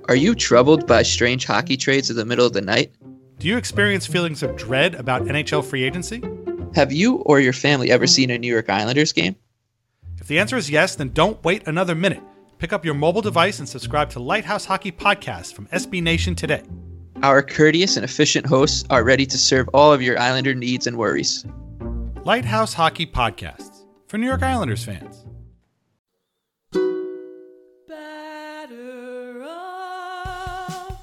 Are you troubled by strange hockey trades in the middle of the night? Do you experience feelings of dread about NHL free agency? Have you or your family ever seen a New York Islanders game? If the answer is yes, then don't wait another minute. Pick up your mobile device and subscribe to Lighthouse Hockey Podcast from SB Nation today. Our courteous and efficient hosts are ready to serve all of your Islander needs and worries. Lighthouse Hockey Podcasts for New York Islanders fans. Batter up.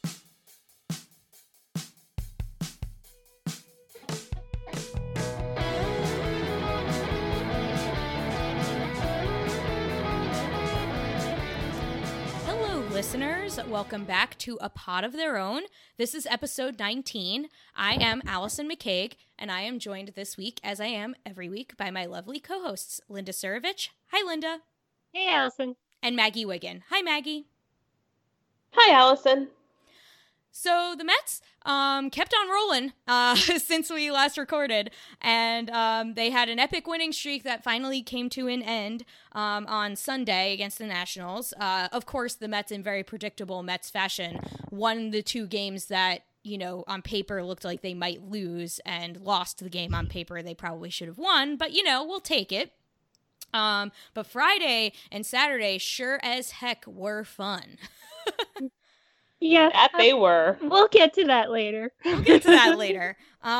Hello, listeners. Welcome back to A Pod of Their Own. This is episode 19. I am Allison McCaig, and I am joined this week, as I am every week, by my lovely co-hosts, Linda Surovich. Hi, Linda. Hey, Allison. And Maggie Wiggin. Hi, Maggie. Hi, Allison. So the Mets kept on rolling since we last recorded, and they had an epic winning streak that finally came to an end on Sunday against the Nationals. Of course, the Mets, in very predictable Mets fashion, won the two games that, you know, on paper looked like they might lose, and lost the game on paper they probably should have won, but, you know, we'll take it. But Friday and Saturday sure as heck were fun. Yeah, That they were. we'll get to that later. We'll get to that later.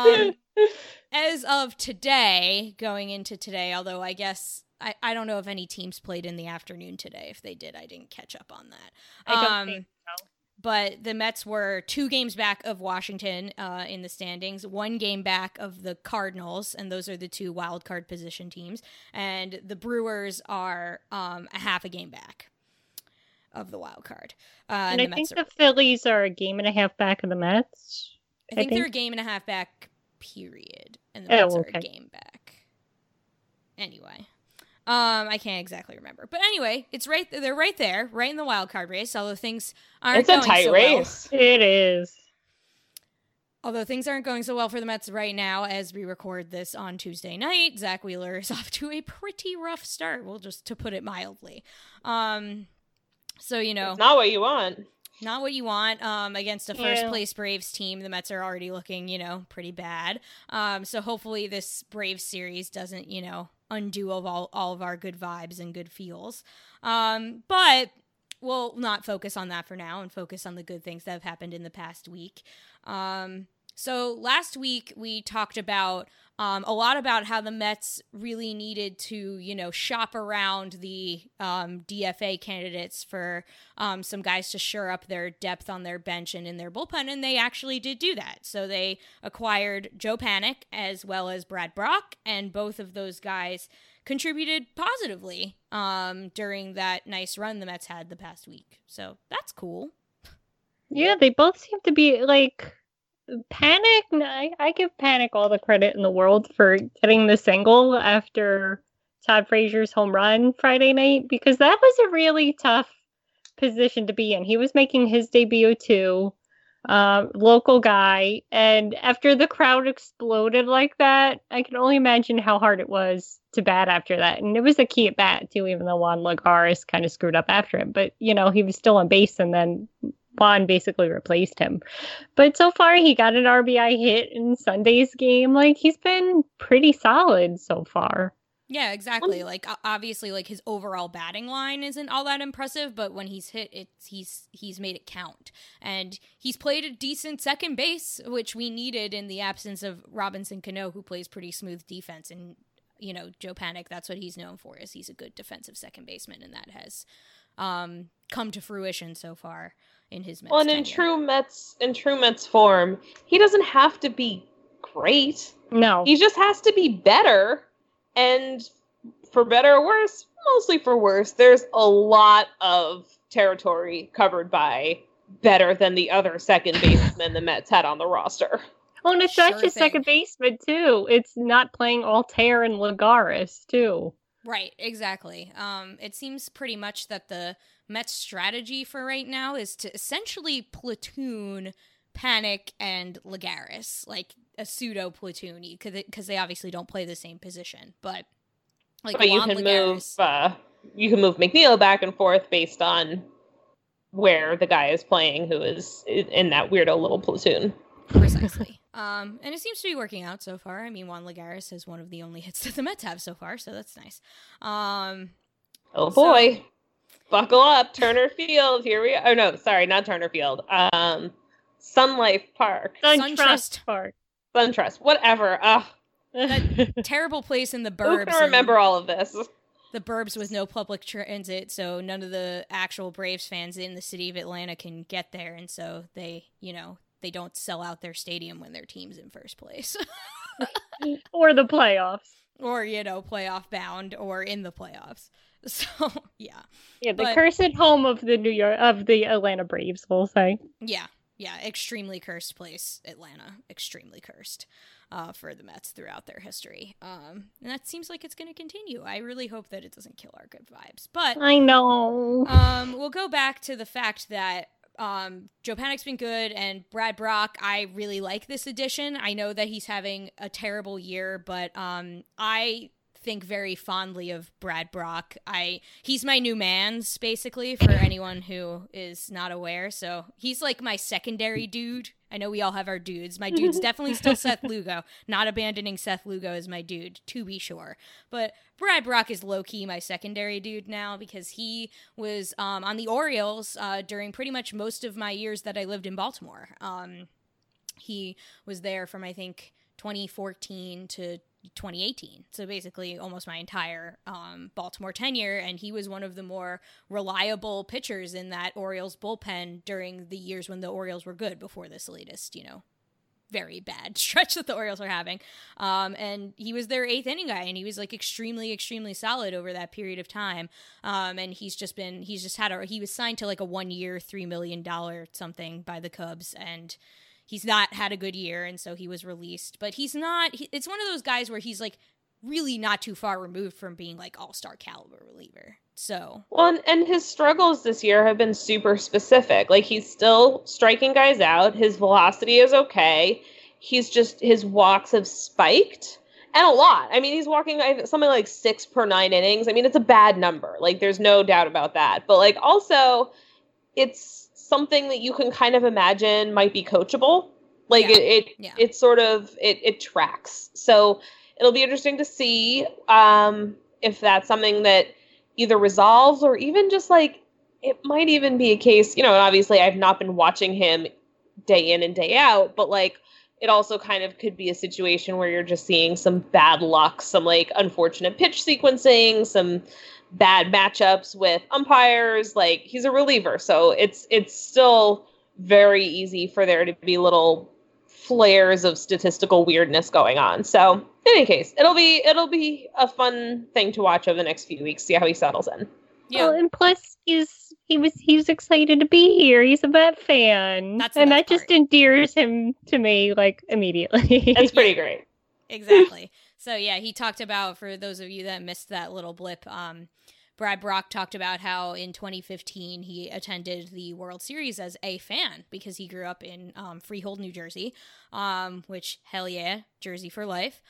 As of today, going into today, although I guess I don't know if any teams played in the afternoon today. If they did, I didn't catch up on that. I don't think so. But the Mets were 2 games back of Washington in the standings, 1 game back of the Cardinals, and those are the 2 wild card position teams. And the Brewers are a half a game back of the wild card. And I think the Phillies are a game and a half back of the Mets. I think they're a game and a half back, period. And the Mets are a game back. Anyway. I can't exactly remember. But anyway, they're right there, right in the wild card race, although things aren't going so well. It's a tight race. It is. Although things aren't going so well for the Mets right now as we record this on Tuesday night. Zach Wheeler is off to a pretty rough start, well, just to put it mildly. So, you know. It's not what you want. Not what you want. Against a first-place Braves team, the Mets are already looking, you know, pretty bad. So hopefully this Braves series doesn't, you know, undo of all of our good vibes and good feels. But we'll not focus on that for now and focus on the good things that have happened in the past week. So last week we talked about a lot about how the Mets really needed to, you know, shop around the DFA candidates for some guys to shore up their depth on their bench and in their bullpen, and they actually did do that. So they acquired Joe Panik as well as Brad Brach, and both of those guys contributed positively during that nice run the Mets had the past week. So that's cool. Yeah, they both seem to be like... Panik, I give Panik all the credit in the world for getting the single after Todd Frazier's home run Friday night, because that was a really tough position to be in. He was making his debut too, local guy, and after the crowd exploded like that, I can only imagine how hard it was to bat after that. And it was a key at bat too, even though Juan Lagares kind of screwed up after him. But, you know, he was still on base, and then Juan basically replaced him. But so far, he got an RBI hit in Sunday's game. Like, he's been pretty solid so far. Yeah, exactly. Like, obviously, like, his overall batting line isn't all that impressive, but when he's hit, he's made it count. And he's played a decent second base, which we needed in the absence of Robinson Cano, who plays pretty smooth defense. And, you know, Joe Panik, that's what he's known for, is he's a good defensive second baseman, and that has come to fruition so far in his Mets tenure. In true Mets form, he doesn't have to be great. No. He just has to be better. And for better or worse, mostly for worse, there's a lot of territory covered by better than the other second baseman the Mets had on the roster. Oh, and it's not just second baseman, too. It's not playing Altair and Lagares, too. Right, exactly. It seems pretty much that the Mets' strategy for right now is to essentially platoon Panik and Lagares, like a pseudo platoon, because they obviously don't play the same position. But like, you can move McNeil back and forth based on where the guy is playing who is in that weirdo little platoon. Precisely. And it seems to be working out so far. I mean, Juan Lagares is one of the only hits that the Mets have so far, so that's nice. Oh boy. Buckle up, Turner Field. Here we are. Oh no, sorry, not Turner Field. Sun Life Park. SunTrust Park. SunTrust. Whatever. That terrible place in the burbs. Who can remember all of this? The burbs with no public transit, so none of the actual Braves fans in the city of Atlanta can get there, and so they, they don't sell out their stadium when their team's in first place. Or the playoffs. Or, playoff bound or in the playoffs. So, yeah. Yeah, the cursed home of the Atlanta Braves, we'll say. Yeah, extremely cursed place, Atlanta. Extremely cursed for the Mets throughout their history. And that seems like it's going to continue. I really hope that it doesn't kill our good vibes. But I know. We'll go back to the fact that Joe Panik's been good, and Brad Brach, I really like this addition. I know that he's having a terrible year, but I think very fondly of Brad Brach. He's my new man's, basically, for anyone who is not aware. So he's like my secondary dude. I know we all have our dudes. My dude's definitely still Seth Lugo. Not abandoning Seth Lugo as my dude, to be sure. But Brad Brach is low-key my secondary dude now, because he was on the Orioles during pretty much most of my years that I lived in Baltimore. He was there from, I think, 2014 to 2018. So basically almost my entire Baltimore tenure, and he was one of the more reliable pitchers in that Orioles bullpen during the years when the Orioles were good, before this latest, very bad stretch that the Orioles are having. And he was their 8th inning guy, and he was like extremely, extremely solid over that period of time. And he was signed to like a 1-year, $3 million something by the Cubs, and he's not had a good year, and so he was released. But it's one of those guys where he's like really not too far removed from being like all-star caliber reliever. So, well, and his struggles this year have been super specific. Like, he's still striking guys out. His velocity is okay. His walks have spiked, and a lot. I mean, he's walking something like 6 per 9 innings. I mean, it's a bad number. Like, there's no doubt about that. But like, also, it's something that you can kind of imagine might be coachable. Like, it sort of tracks. So it'll be interesting to see if that's something that either resolves, or even just like, it might even be a case, and obviously I've not been watching him day in and day out, but like, it also kind of could be a situation where you're just seeing some bad luck, some like unfortunate pitch sequencing, some bad matchups with umpires. Like, he's a reliever, so it's still very easy for there to be little flares of statistical weirdness going on. So in any case, it'll be a fun thing to watch over the next few weeks, see how he settles in. Yeah. Well, and plus he's excited to be here. He's a Met fan. That just endears him to me like immediately. That's pretty great. Exactly. So yeah, he talked about, for those of you that missed that little blip, Brad Brach talked about how in 2015 he attended the World Series as a fan, because he grew up in Freehold, New Jersey, which, hell yeah, Jersey for life.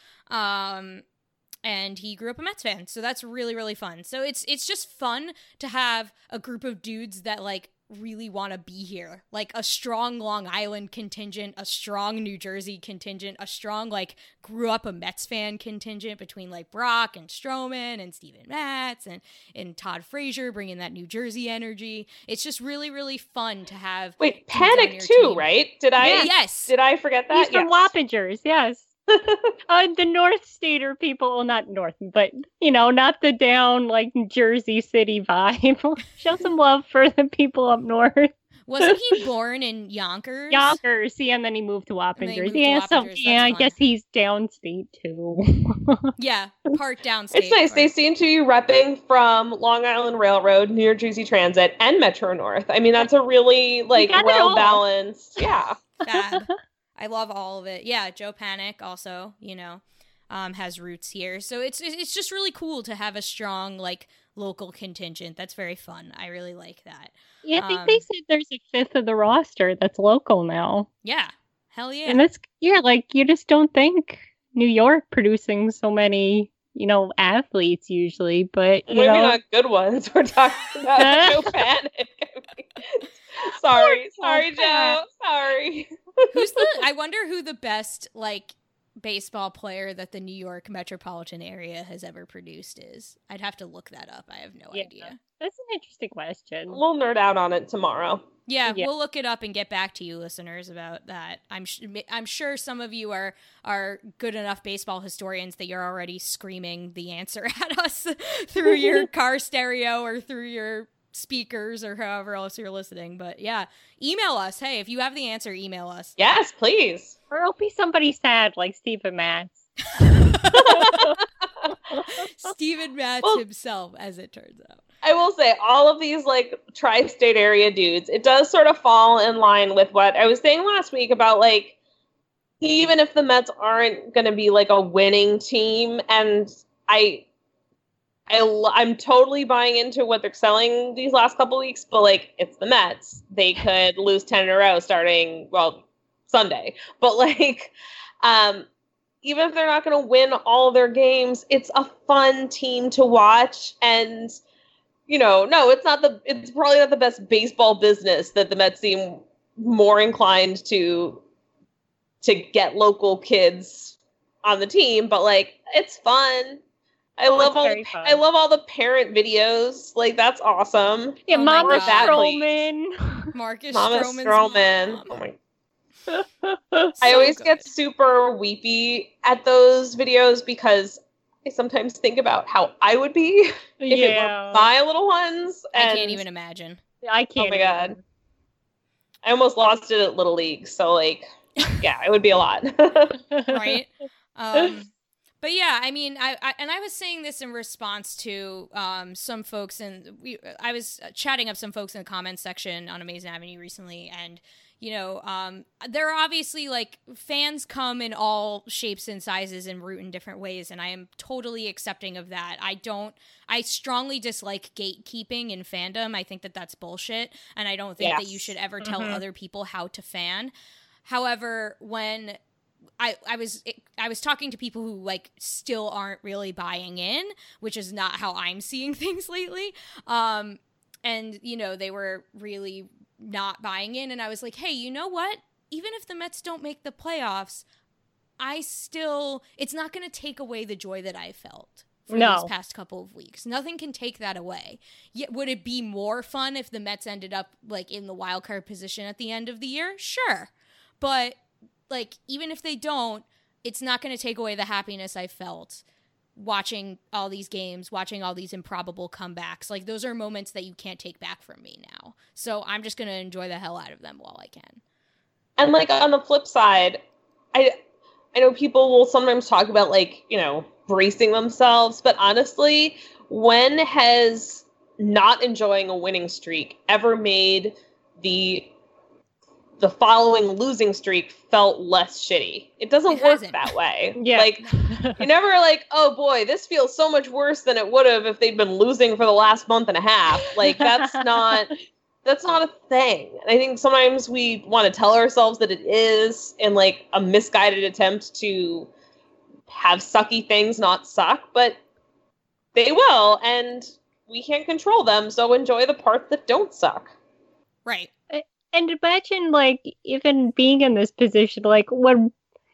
And he grew up a Mets fan, so that's really, really fun. So it's just fun to have a group of dudes that like really want to be here, like a strong Long Island contingent, a strong New Jersey contingent, a strong like grew up a Mets fan contingent between like Brock and Stroman and Steven Matz and Todd Frazier bringing that New Jersey energy. It's just really, really fun to have. Wait, Panik too, right? Yes. Did I forget that? He's from Wappingers, yes. The North Stater people, well, not North, but, not the down, like, Jersey City vibe. Show some love for the people up north. Wasn't he born in Yonkers? Yonkers, yeah, and then he moved to Wappingers. I guess he's downstate, too. Yeah, part downstate. It's nice. They seem to be repping from Long Island Railroad, New Jersey Transit, and Metro North. I mean, that's a really, like, well-balanced, yeah. Fab. I love all of it. Yeah, Joe Panik also, has roots here. So it's just really cool to have a strong, like, local contingent. That's very fun. I really like that. Yeah, I think they said there's a fifth of the roster that's local now. Yeah. Hell yeah. And you just don't think New York producing so many, athletes usually, but, maybe not good ones. We're talking about Joe Panik. Sorry, Joe. Sorry. I wonder who the best, like, baseball player that the New York metropolitan area has ever produced is. I'd have to look that up. I have no idea. That's an interesting question. We'll nerd out on it tomorrow. Yeah, we'll look it up and get back to you, listeners, about that. I'm sure some of you are good enough baseball historians that you're already screaming the answer at us through your car stereo or through your speakers or however else you're listening. But yeah, email us. Hey, if you have the answer, email us. Yes, please. Or it'll be somebody sad like Steven Matz. Steven Matz himself, as it turns out. I will say, all of these, like, tri-state area dudes, it does sort of fall in line with what I was saying last week about, like, even if the Mets aren't going to be, like, a winning team, and I'm totally buying into what they're selling these last couple weeks, but, like, it's the Mets. They could lose 10 in a row starting, well, Sunday. But, like, even if they're not going to win all their games, it's a fun team to watch, and... it's probably not the best baseball business that the Mets seem more inclined to get local kids on the team, but, like, it's fun. I love all the parent videos. Like, that's awesome. Yeah, Mama Stroman. Marcus Stroman. Oh my. So I always get super weepy at those videos because I sometimes think about how I would be if it were my little ones. And I can't even imagine. I can't. Oh my God. I almost lost it at Little League. So, like, yeah, it would be a lot. Right? But yeah, I mean, I was saying this in response to some folks, and I was chatting up some folks in the comments section on Amazing Avenue recently, and there are obviously, like, fans come in all shapes and sizes and root in different ways, and I am totally accepting of that. I strongly dislike gatekeeping in fandom. I think that that's bullshit, and I don't think that you should ever tell other people how to fan. However, when I was talking to people who, like, still aren't really buying in, which is not how I'm seeing things lately, and, they were really not buying in, and I was like, hey, you know what? Even if the Mets don't make the playoffs, it's not going to take away the joy that I felt for these past couple of weeks. Nothing can take that away. Yet, would it be more fun if the Mets ended up, like, in the wild card position at the end of the year? Sure. But, like, even if they don't, it's not going to take away the happiness I felt watching all these games, watching all these improbable comebacks. Like, those are moments that you can't take back from me now. So I'm just going to enjoy the hell out of them while I can. And, like, on the flip side, I know people will sometimes talk about, like, bracing themselves, but honestly, when has not enjoying a winning streak ever made the following losing streak felt less shitty? It doesn't work that way. Yeah. Like, you're never like, oh boy, this feels so much worse than it would have if they'd been losing for the last month and a half. Like, that's not a thing. And I think sometimes we want to tell ourselves that it is in, like, a misguided attempt to have sucky things not suck, but they will, and we can't control them, so enjoy the parts that don't suck. Right. And imagine, like, even being in this position, like when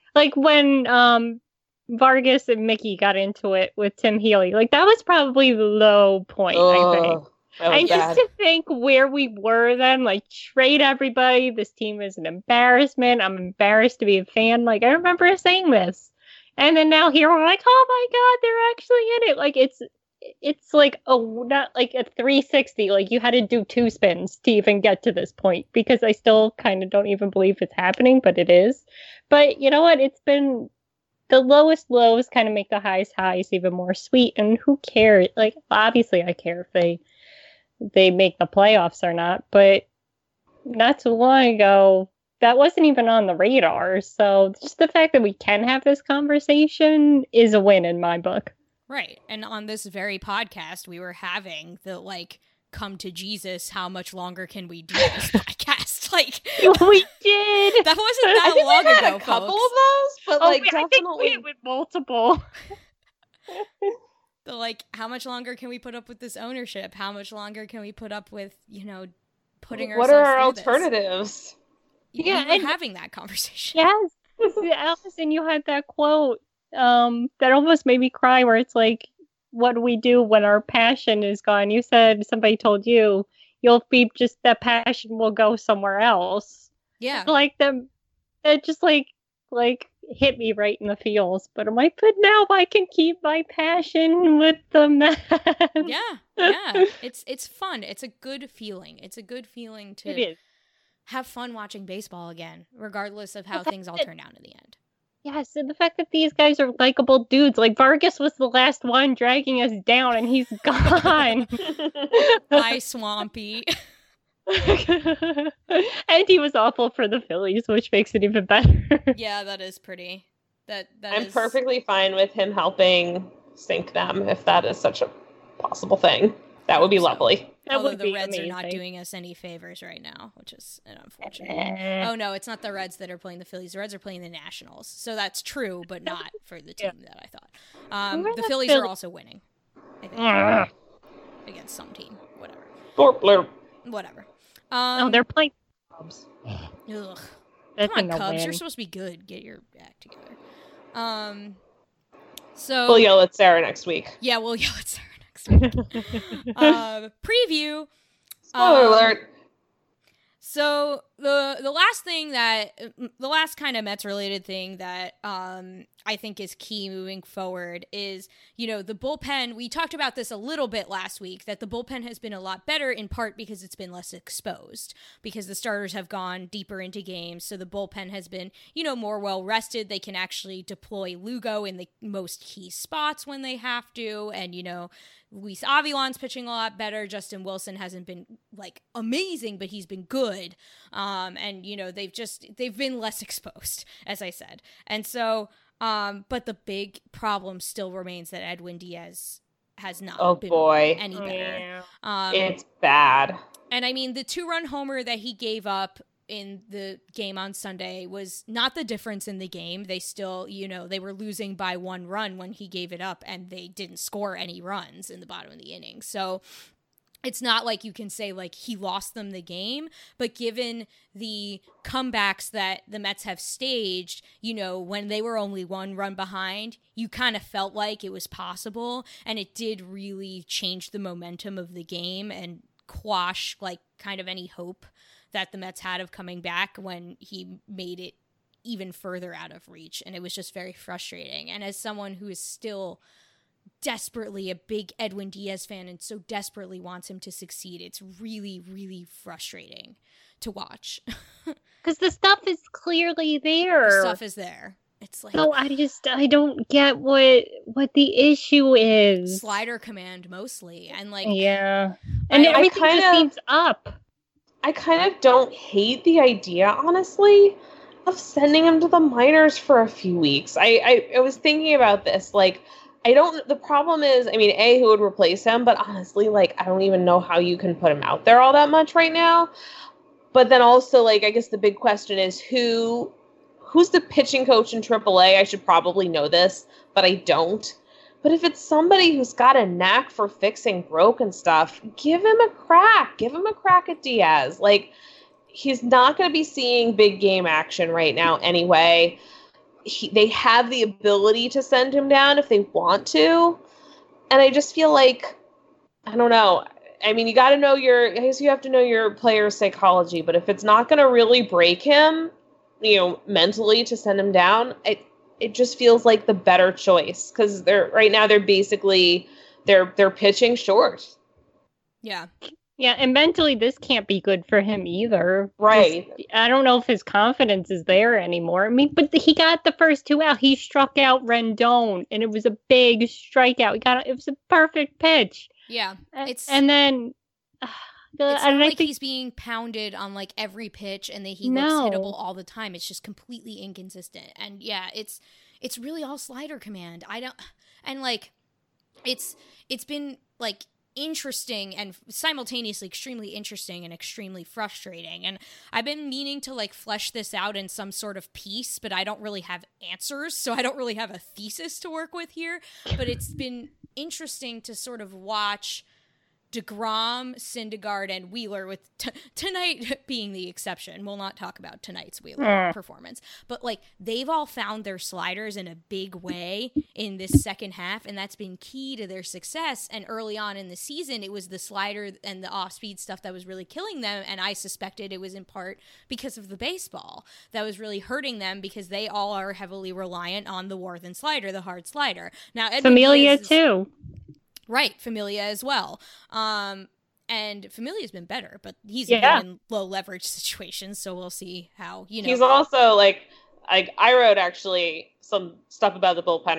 Vargas and Mickey got into it with Tim Healy, like, that was probably the low point, I think. And just to think where we were then, like, trade everybody, this team is an embarrassment, I'm embarrassed to be a fan. Like, I remember saying this. And then now here we're like, oh my God, they're actually in it. Like, it's like not like a 360. Like, you had to do 2 spins to even get to this point, because I still kind of don't even believe it's happening, but it is. But you know what? It's been the lowest lows kind of make the highest highs even more sweet. And who cares? Like, obviously I care if they make the playoffs or not, but not too long ago, that wasn't even on the radar. So just the fact that we can have this conversation is a win in my book. Right. And on this very podcast, we were having the, like, come to Jesus, how much longer can we do this podcast? Like, we did. That wasn't that long ago, had a couple of those, but definitely. I think we with multiple. The, like, how much longer can we put up with this ownership? How much longer can we put up with, putting What are our ourselves through this. alternatives? Yeah, we were having that conversation. Yes. Allison, you had that quote that almost made me cry where it's like, what do we do when our passion is gone? You said somebody told you you'll be just that passion will go somewhere else. Yeah. Like them it just like hit me right in the feels. But I'm like, but now I can keep my passion with the Mets. Yeah. It's fun. It's a good feeling. It's a good feeling to have fun watching baseball again, regardless of how things all turn out in the end. Yes, and the fact that these guys are likable dudes. Like, Vargas was the last one dragging us down, and he's gone. Bye, Swampy. And he was awful for the Phillies, which makes it even better. Yeah, that is pretty. I'm perfectly fine with him helping sink them, if that is such a possible thing. That would be lovely. Although the Reds are not doing us any favors right now, which is an unfortunate. Oh, no, it's not the Reds that are playing the Phillies. The Reds are playing the Nationals. So that's true, but not for the team that I thought. The Phillies are also winning, I think. Against some team. Whatever. Blurp, blurp. Whatever. They're playing Cubs. Ugh. Come on, Cubs. You're supposed to be good. Get your act together. So we'll yell at Sarah next week. Yeah, we'll yell at Sarah next week. Preview. Spoiler alert. So the last kind of Mets related thing that I think is key moving forward is, the bullpen. We talked about this a little bit last week, that the bullpen has been a lot better, in part because it's been less exposed, because the starters have gone deeper into games. So the bullpen has been, more well rested. They can actually deploy Lugo in the most key spots when they have to. And, Luis Avilan's pitching a lot better. Justin Wilson hasn't been amazing, but he's been good. And they've been less exposed, as I said. And so, but the big problem still remains that Edwin Diaz has not been any better. Yeah. It's bad. And I mean, the 2-run homer that he gave up in the game on Sunday was not the difference in the game. They still, they were losing by 1 run when he gave it up, and they didn't score any runs in the bottom of the inning. So it's not like you can say he lost them the game, but given the comebacks that the Mets have staged, when they were only 1 run behind, you kind of felt like it was possible, and it did really change the momentum of the game and quash kind of any hope that the Mets had of coming back when he made it even further out of reach. And it was just very frustrating. And as someone who is still desperately a big Edwin Diaz fan and so desperately wants him to succeed, it's really, really frustrating to watch. Because the stuff is clearly there. The stuff is there. It's no, I don't get what the issue is. Slider command mostly. And yeah. And everything just seems up. I kind of don't hate the idea, honestly, of sending him to the minors for a few weeks. I was thinking about this. The problem is, who would replace him? But honestly, I don't even know how you can put him out there all that much right now. But then also, I guess the big question is who's the pitching coach in AAA? I should probably know this, but I don't. But if it's somebody who's got a knack for fixing broken stuff, give him a crack. Give him a crack at Diaz. He's not going to be seeing big game action right now anyway. They have the ability to send him down if they want to. And I just feel I don't know. You got to know I guess you have to know your player's psychology. But if it's not going to really break him, mentally to send him down, it just feels like the better choice, because they're basically they're pitching short. Yeah. Yeah, and mentally this can't be good for him either. Right. I don't know if his confidence is there anymore. But he got the first 2 out. He struck out Rendon, and it was a big strikeout. It was a perfect pitch. Yeah. And then it's not like he's being pounded on every pitch and that he looks hittable all the time. It's just completely inconsistent. And yeah, it's really all slider command. It's been interesting and simultaneously extremely interesting and extremely frustrating. And I've been meaning to flesh this out in some sort of piece, but I don't really have answers. So I don't really have a thesis to work with here, but it's been interesting to sort of watch DeGrom, Syndergaard, and Wheeler, with tonight being the exception. We'll not talk about tonight's Wheeler performance. But, like, they've all found their sliders in a big way in this second half, and that's been key to their success. And early on in the season, it was the slider and the off-speed stuff that was really killing them, and I suspected it was in part because of the baseball that was really hurting them, because they all are heavily reliant on the Worthen slider, the hard slider. Now, Familia, too. Right, Familia as well. And Familia's been better, but he's been in low leverage situations, so we'll see how, you know. He's also, like I wrote actually some stuff about the bullpen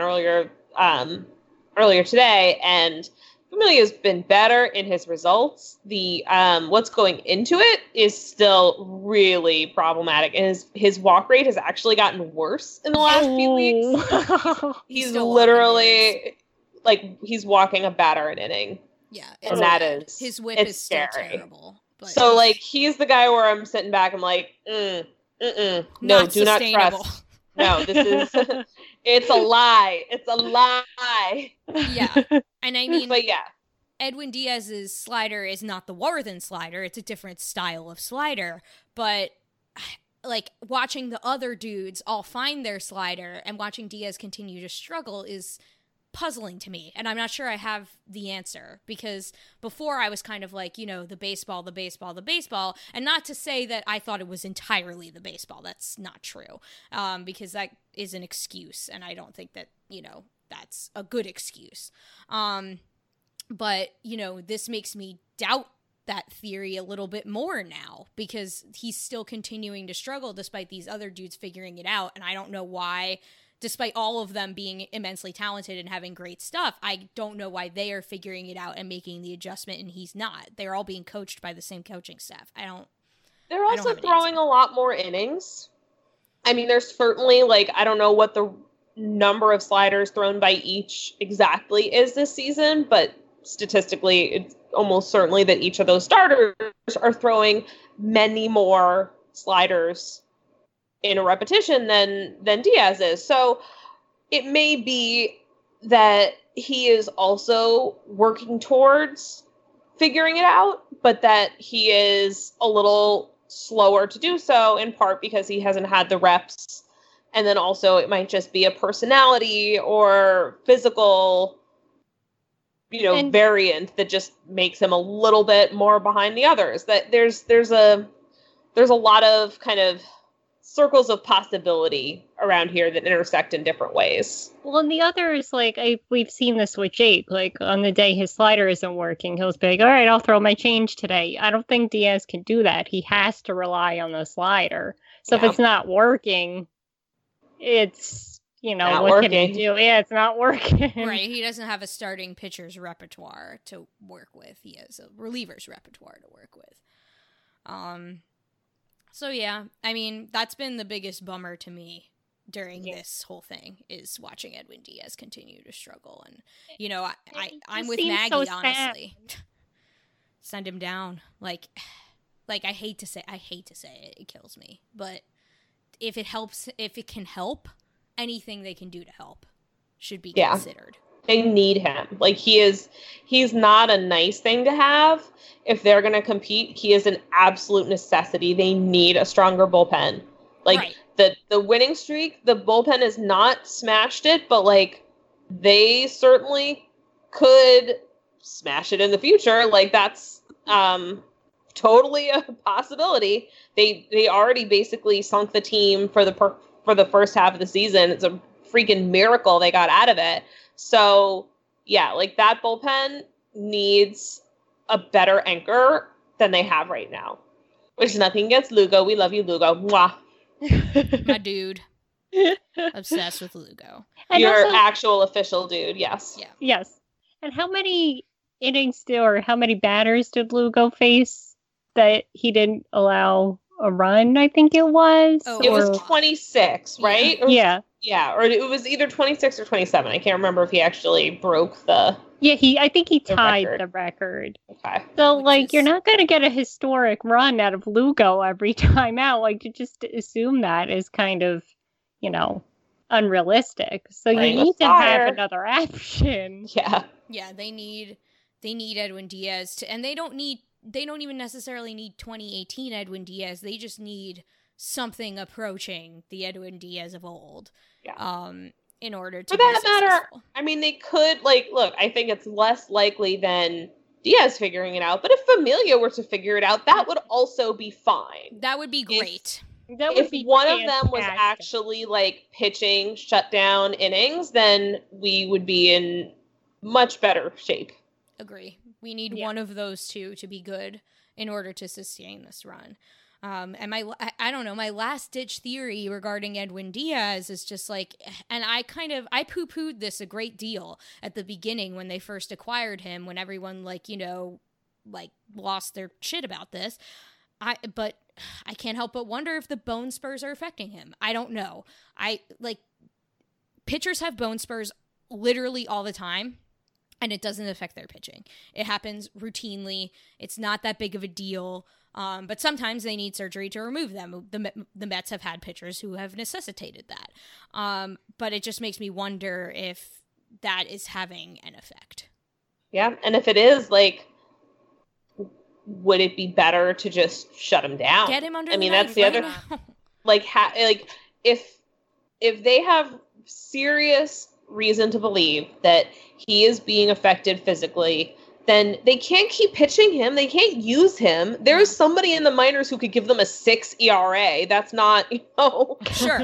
earlier today, and Familia's been better in his results. The what's going into it is still really problematic, and his walk rate has actually gotten worse in the last few weeks. He's literally... like, he's walking a batter an inning. Yeah. And that is... His whip is still terrible. But so, like, he's the guy where I'm sitting back, I'm like, no, do not trust. No, this is... it's a lie. It's a lie. Yeah. And I mean... But yeah. Edwin Diaz's slider is not the Worthen slider. It's a different style of slider. But... like, watching the other dudes all find their slider and watching Diaz continue to struggle is puzzling to me, and I'm not sure I have the answer, because before I was kind of like, you know, the baseball, and not to say that I thought it was entirely the baseball. That's not true, because that is an excuse, and I don't think that, you know, that's a good excuse. But, you know, this makes me doubt that theory a little bit more now, because he's still continuing to struggle despite these other dudes figuring it out, and I don't know why. Despite all of them being immensely talented and having great stuff, I don't know why they are figuring it out and making the adjustment and he's not. They're all being coached by the same coaching staff. They're also throwing a lot more innings. I mean, there's certainly, like, I don't know what the number of sliders thrown by each exactly is this season, but statistically, it's almost certainly that each of those starters are throwing many more sliders in a repetition than Diaz is. So it may be that he is also working towards figuring it out, but that he is a little slower to do so, in part because he hasn't had the reps. And then also it might just be a personality or physical, you know, variant that just makes him a little bit more behind the others. That there's a lot of kind of circles of possibility around here that intersect in different ways. Well, and the other is, like, we've seen this with Jake. Like, on the day his slider isn't working, he'll be like, all right, I'll throw my change today. I don't think Diaz can do that. He has to rely on the slider. So if it's not working, it's, you know, not what working. can he do? Yeah, it's not working. Right, he doesn't have a starting pitcher's repertoire to work with. He has a reliever's repertoire to work with. So yeah, I mean, that's been the biggest bummer to me during this whole thing, is watching Edwin Diaz continue to struggle. And, you know, I'm with Maggie, so honestly. Send him down. Like I hate to say it, it kills me. But if it can help, anything they can do to help should be considered. They need him. Like, he's not a nice thing to have. If they're going to compete, he is an absolute necessity. They need a stronger bullpen. Like, the winning streak, the bullpen has not smashed it, but, like, they certainly could smash it in the future. Like, that's totally a possibility. They already basically sunk the team for the first half of the season. It's a freaking miracle they got out of it. So, yeah, like, that bullpen needs a better anchor than they have right now. Which is nothing against Lugo. We love you, Lugo. Mwah. My dude. Obsessed with Lugo. And your also, actual official dude, yes. Yeah. Yes. And how many innings or how many batters did Lugo face that he didn't allow a run, I think it was? Oh, it was 26, right? Yeah. Yeah, or it was either 26 or 27. I can't remember if he actually broke the... Yeah, I think he tied the record. Okay. So, you're not going to get a historic run out of Lugo every time out. Like, to just assume that is kind of, you know, unrealistic. So you need to have another option. Yeah. Yeah, they need they need Edwin Diaz and they don't even necessarily need 2018 Edwin Diaz. They just need something approaching the Edwin Diaz of old. Yeah. In order to for that be matter, successful. I mean, they could look. I think it's less likely than Diaz figuring it out. But if Familia were to figure it out, that would also be fine. That would be great. If one of them was actually pitching shutdown innings, then we would be in much better shape. Agree. We need one of those two to be good in order to sustain this run. And I don't know, my last ditch theory regarding Edwin Diaz is just and I poo-pooed this a great deal at the beginning when they first acquired him, when everyone lost their shit about this. But I can't help but wonder if the bone spurs are affecting him. I don't know. Pitchers have bone spurs literally all the time, and it doesn't affect their pitching. It happens routinely. It's not that big of a deal. But sometimes they need surgery to remove them. The Mets have had pitchers who have necessitated that. But it just makes me wonder if that is having an effect. Yeah, and if it is, would it be better to just shut him down? Get him under the knife. That's the other. If they have serious reason to believe that he is being affected physically, then they can't keep pitching him. They can't use him. There's somebody in the minors who could give them a 6 ERA. That's not, Sure.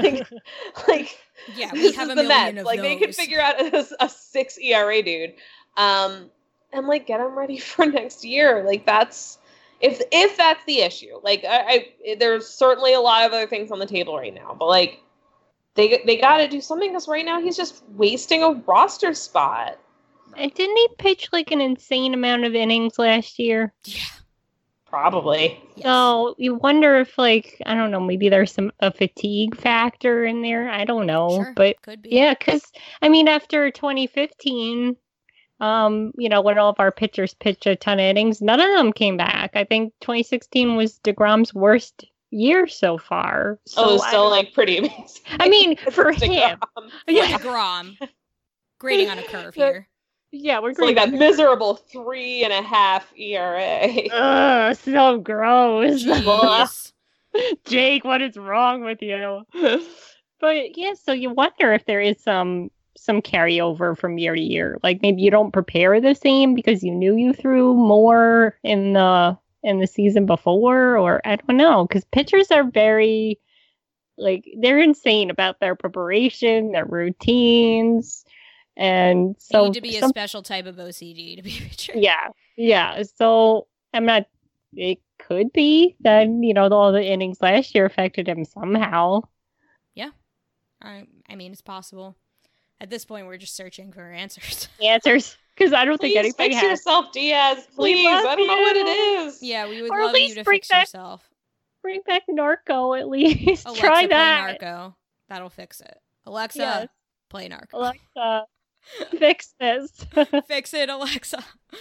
Yeah, we have a million Mets. of those. They could figure out a 6 ERA dude. And get him ready for next year. That's if that's the issue. There's certainly a lot of other things on the table right now, but they got to do something, because right now he's just wasting a roster spot. And didn't he pitch an insane amount of innings last year? Yeah. Probably. Yes. So you wonder if I don't know, maybe there's a fatigue factor in there. I don't know. Sure, but could be. Yeah, because after 2015, when all of our pitchers pitched a ton of innings, none of them came back. I think 2016 was DeGrom's worst year so far. So it was still pretty amazing. I mean, for him. Yeah. DeGrom. Grading on a curve here. Yeah, we're going that miserable 3.5 ERA. Ugh, so gross. Jake, what is wrong with you? But yeah, so you wonder if there is some carryover from year to year. Maybe you don't prepare the same because you knew you threw more in the season before, or I don't know. Because pitchers are very they're insane about their preparation, their routines. And so you need to be a special type of OCD to be a pitcher. Yeah. So it could be that, all the innings last year affected him somehow. Yeah. I mean, it's possible. At this point, we're just searching for answers. Because I don't think anybody fix has. yourself, Diaz. Please. I don't know what it is. Yeah, we would love you to fix yourself. Bring back Narco, at least. Alexa, try that. Play Narco. That'll fix it. Alexa, play Narco. Alexa, fix this. Fix it, Alexa.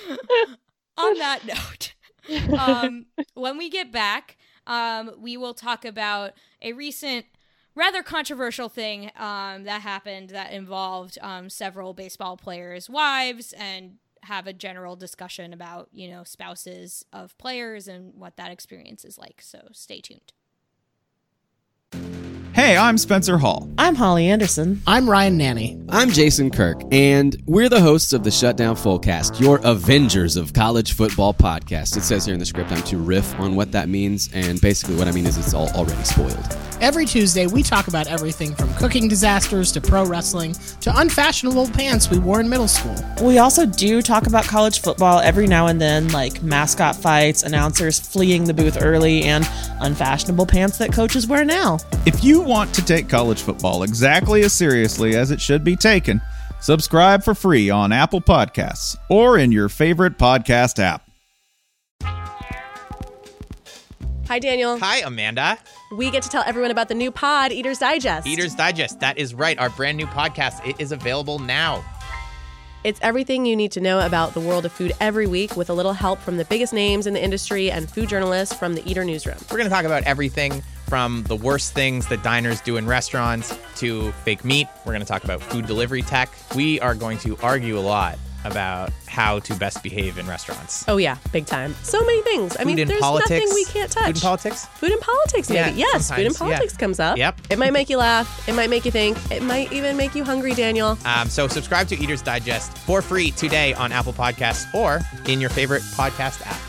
On that note, when we get back, we will talk about a recent, rather controversial thing that happened that involved several baseball players' wives, and have a general discussion about, spouses of players and what that experience is like. So stay tuned. Hey, I'm Spencer Hall. I'm Holly Anderson. I'm Ryan Nanny. I'm Jason Kirk, and we're the hosts of the Shutdown Fullcast, your Avengers of College Football podcast. It says here in the script I'm to riff on what that means, and basically what I mean is it's all already spoiled. Every Tuesday, we talk about everything from cooking disasters to pro wrestling to unfashionable pants we wore in middle school. We also do talk about college football every now and then, like mascot fights, announcers fleeing the booth early, and unfashionable pants that coaches wear now. If you want to take college football exactly as seriously as it should be taken, subscribe for free on Apple Podcasts or in your favorite podcast app. Hi, Daniel. Hi, Amanda. We get to tell everyone about the new pod, Eater's Digest. Eater's Digest, that is right, our brand new podcast. It is available now. It's everything you need to know about the world of food every week, with a little help from the biggest names in the industry and food journalists from the Eater Newsroom. We're going to talk about everything from the worst things that diners do in restaurants to fake meat. We're going to talk about food delivery tech. We are going to argue a lot about how to best behave in restaurants. Oh yeah, big time. So many things. I mean, there's nothing we can't touch. Food and politics? Food and politics, maybe. Yeah, yes, food and politics comes up. Yep. It might make you laugh. It might make you think. It might even make you hungry, Daniel. So subscribe to Eater's Digest for free today on Apple Podcasts or in your favorite podcast app.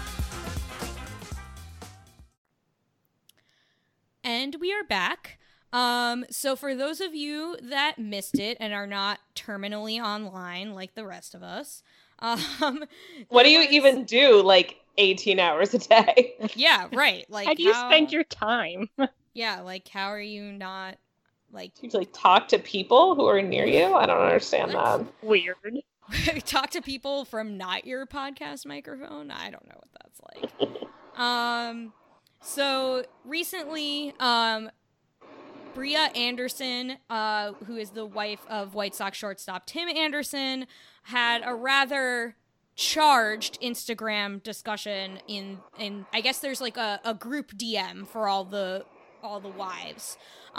And we are back. So for those of you that missed it and are not terminally online like the rest of us, what do you even do like 18 hours a day? Yeah, right. Like, how do you spend your time? Yeah, like how are you not like you like talk to people who are near you? I don't understand that. Weird. Talk to people from not your podcast microphone? I don't know what that's like. So recently, Bria Anderson, who is the wife of White Sox shortstop Tim Anderson, had a rather charged Instagram discussion in I guess there's like a group DM for all the wives,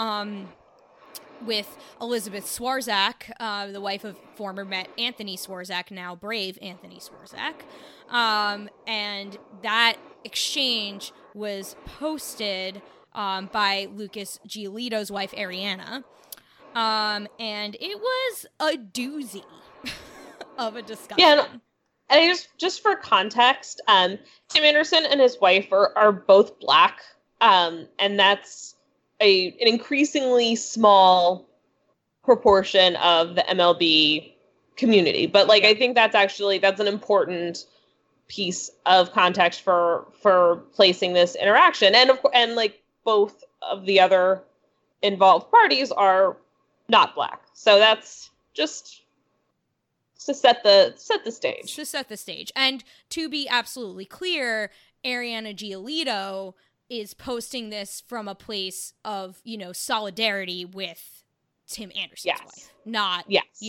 with Elizabeth Swarzak, the wife of former Met Anthony Swarzak, now Brave Anthony Swarzak, and that exchange was posted by Lucas Giolito's wife, Ariana. And it was a doozy of a discussion. Yeah, and just for context, Tim Anderson and his wife are both Black, and that's an increasingly small proportion of the MLB community. But like, I think that's an important piece of context for placing this interaction, and like both of the other involved parties are not Black, so that's just to set the stage. To set the stage, and to be absolutely clear, Ariana Giolito is posting this from a place of solidarity with Tim Anderson's wife, not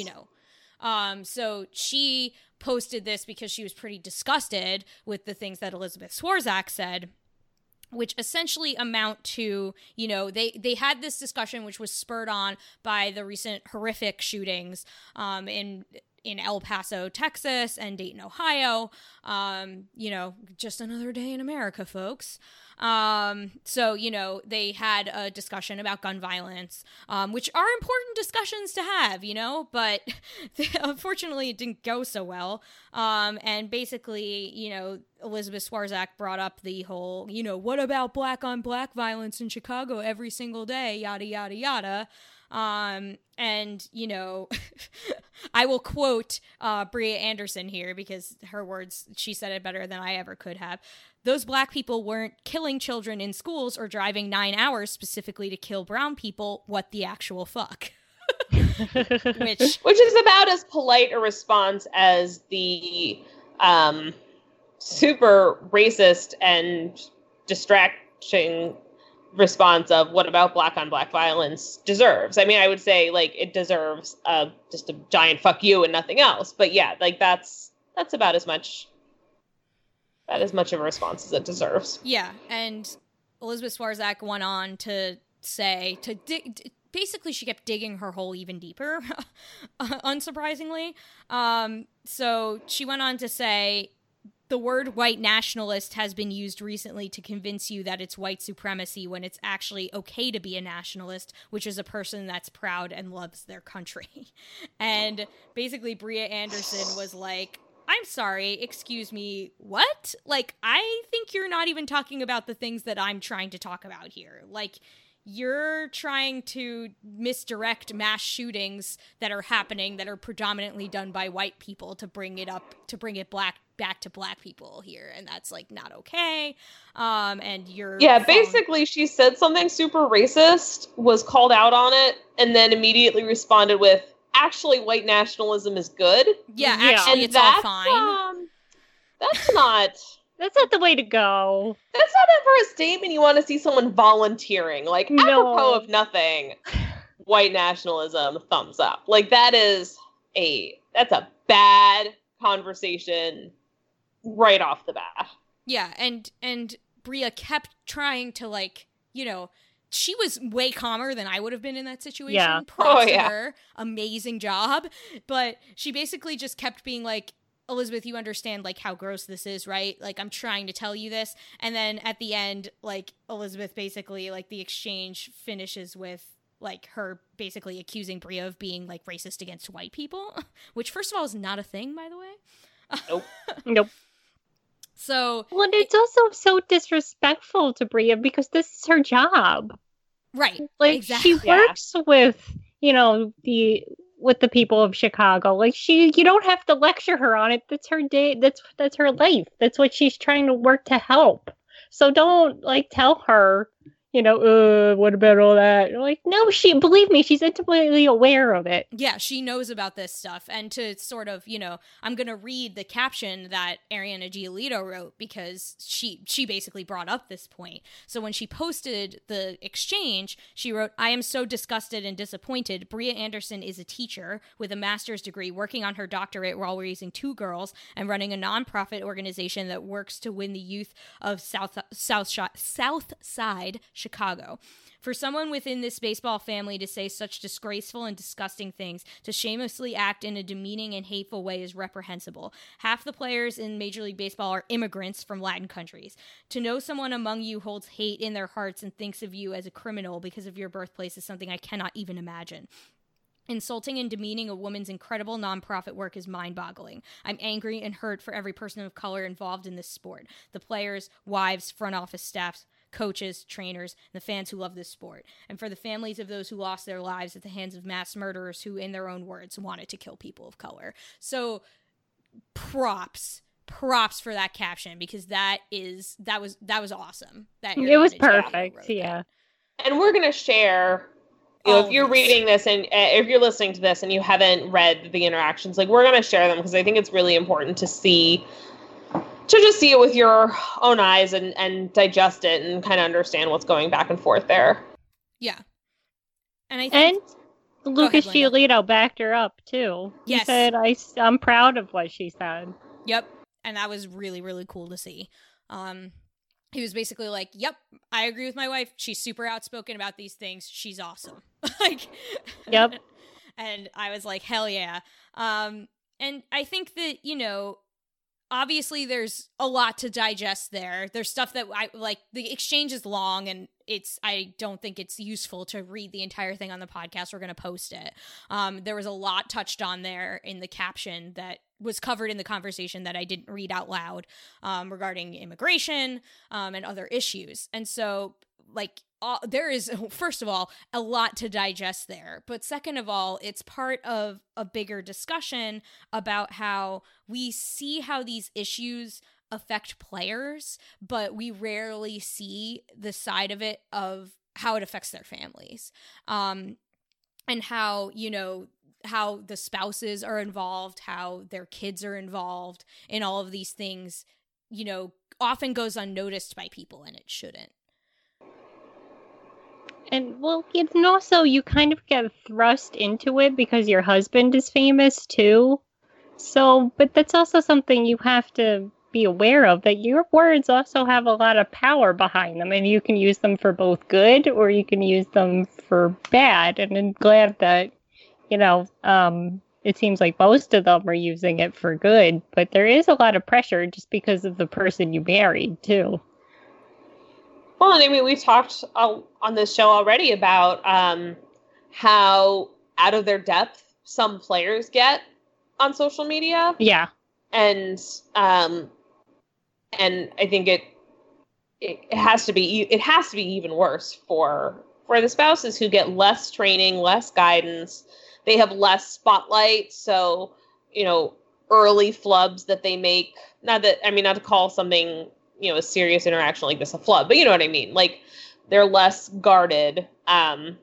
So she posted this because she was pretty disgusted with the things that Elizabeth Swarzak said, which essentially amount to, they had this discussion which was spurred on by the recent horrific shootings in El Paso, Texas, and Dayton, Ohio. Just another day in America, folks. So, they had a discussion about gun violence, which are important discussions to have, but unfortunately it didn't go so well. And basically, Elizabeth Swarzak brought up the whole, what about black on black violence in Chicago every single day, yada, yada, yada. And, I will quote Bria Anderson here because her words, she said it better than I ever could have. Those Black people weren't killing children in schools or driving 9 hours specifically to kill brown people. What the actual fuck? Which is about as polite a response as the super racist and distracting response of what about black on black violence deserves. I mean, I would say like it deserves just a giant fuck you and nothing else. But yeah, like that's about as much of a response as it deserves. Yeah, and Elizabeth Swarzak went on to say basically she kept digging her hole even deeper, unsurprisingly. So she went on to say, the word white nationalist has been used recently to convince you that it's white supremacy when it's actually okay to be a nationalist, which is a person that's proud and loves their country. And basically Bria Anderson was like, I'm sorry, excuse me, what? Like, I think you're not even talking about the things that I'm trying to talk about here. Like, you're trying to misdirect mass shootings that are happening that are predominantly done by white people to bring it back to black people here, and that's like not okay. And you're basically she said something super racist, was called out on it, and then immediately responded with, actually white nationalism is good. Actually it's all fine. That's not the way to go. That's not ever a statement you want to see someone volunteering. Like, apropos of nothing, white nationalism, thumbs up. Like, that's a bad conversation right off the bat. Yeah, and Bria kept trying to, like, she was way calmer than I would have been in that situation. Yeah. Props to her. Amazing job. But she basically just kept being like, Elizabeth, you understand like how gross this is, right? Like, I'm trying to tell you this. And then at the end, like, Elizabeth basically, like, the exchange finishes with like her basically accusing Bria of being like racist against white people, which first of all is not a thing, by the way. Nope. Nope. So, well, it's also so disrespectful to Bria because this is her job. Right. Like, exactly. she works with, you know, with the people of Chicago. Like, you don't have to lecture her on it. That's her day. That's her life. That's what she's trying to work to help. So don't like tell her, you know, what about all that? Like, no, believe me, she's intimately aware of it. Yeah, she knows about this stuff. And to sort of, you know, I'm going to read the caption that Ariana Giolito wrote because she basically brought up this point. So when she posted the exchange, she wrote, "I am so disgusted and disappointed. Bria Anderson is a teacher with a master's degree working on her doctorate while raising 2 girls and running a nonprofit organization that works to win the youth of South Side Chicago. For someone within this baseball family to say such disgraceful and disgusting things, to shamelessly act in a demeaning and hateful way is reprehensible. Half the players in Major League Baseball are immigrants from Latin countries. To know someone among you holds hate in their hearts and thinks of you as a criminal because of your birthplace is something I cannot even imagine. Insulting and demeaning a woman's incredible nonprofit work is mind-boggling. I'm angry and hurt for every person of color involved in this sport. The players, wives, front office staffs, coaches, trainers, and the fans who love this sport, and for the families of those who lost their lives at the hands of mass murderers who, in their own words, wanted to kill people of color." So props for that caption, because that was awesome. It was perfect. Yeah. And we're going to share, you know, if you're reading this and if you're listening to this and you haven't read the interactions, like, we're going to share them because I think it's really important to just see it with your own eyes and digest it and kind of understand what's going back and forth there. Yeah. And I think Lucas Giolito backed her up too. He said, I'm proud of what she said. Yep. And that was really, really cool to see. He was basically like, "Yep, I agree with my wife. She's super outspoken about these things. She's awesome." Like, yep. And I was like, hell yeah. And I think that, you know, obviously there's a lot to digest there. There's stuff that I like. The exchange is long, and I don't think it's useful to read the entire thing on the podcast. We're going to post it. There was a lot touched on there in the caption that was covered in the conversation that I didn't read out loud, regarding immigration, and other issues. And so, like, there is, first of all, a lot to digest there. But second of all, it's part of a bigger discussion about how we see how these issues affect players, but we rarely see the side of it of how it affects their families. And how, you know, how the spouses are involved, how their kids are involved in all of these things, you know, often goes unnoticed by people, and it shouldn't. And, well, and also you kind of get thrust into it because your husband is famous, too. So, but that's also something you have to be aware of, that your words also have a lot of power behind them, and you can use them for both good or you can use them for bad. And I'm glad that, you know, it seems like most of them are using it for good, but there is a lot of pressure just because of the person you married, too. Well, and I mean, we've talked on this show already about how out of their depth some players get on social media. Yeah. And I think it has to be even worse for the spouses who get less training, less guidance. They have less spotlight. So, you know, early flubs that they make, not to call something, you know, a serious interaction like this a flub, but you know what I mean? Like, they're less guarded. And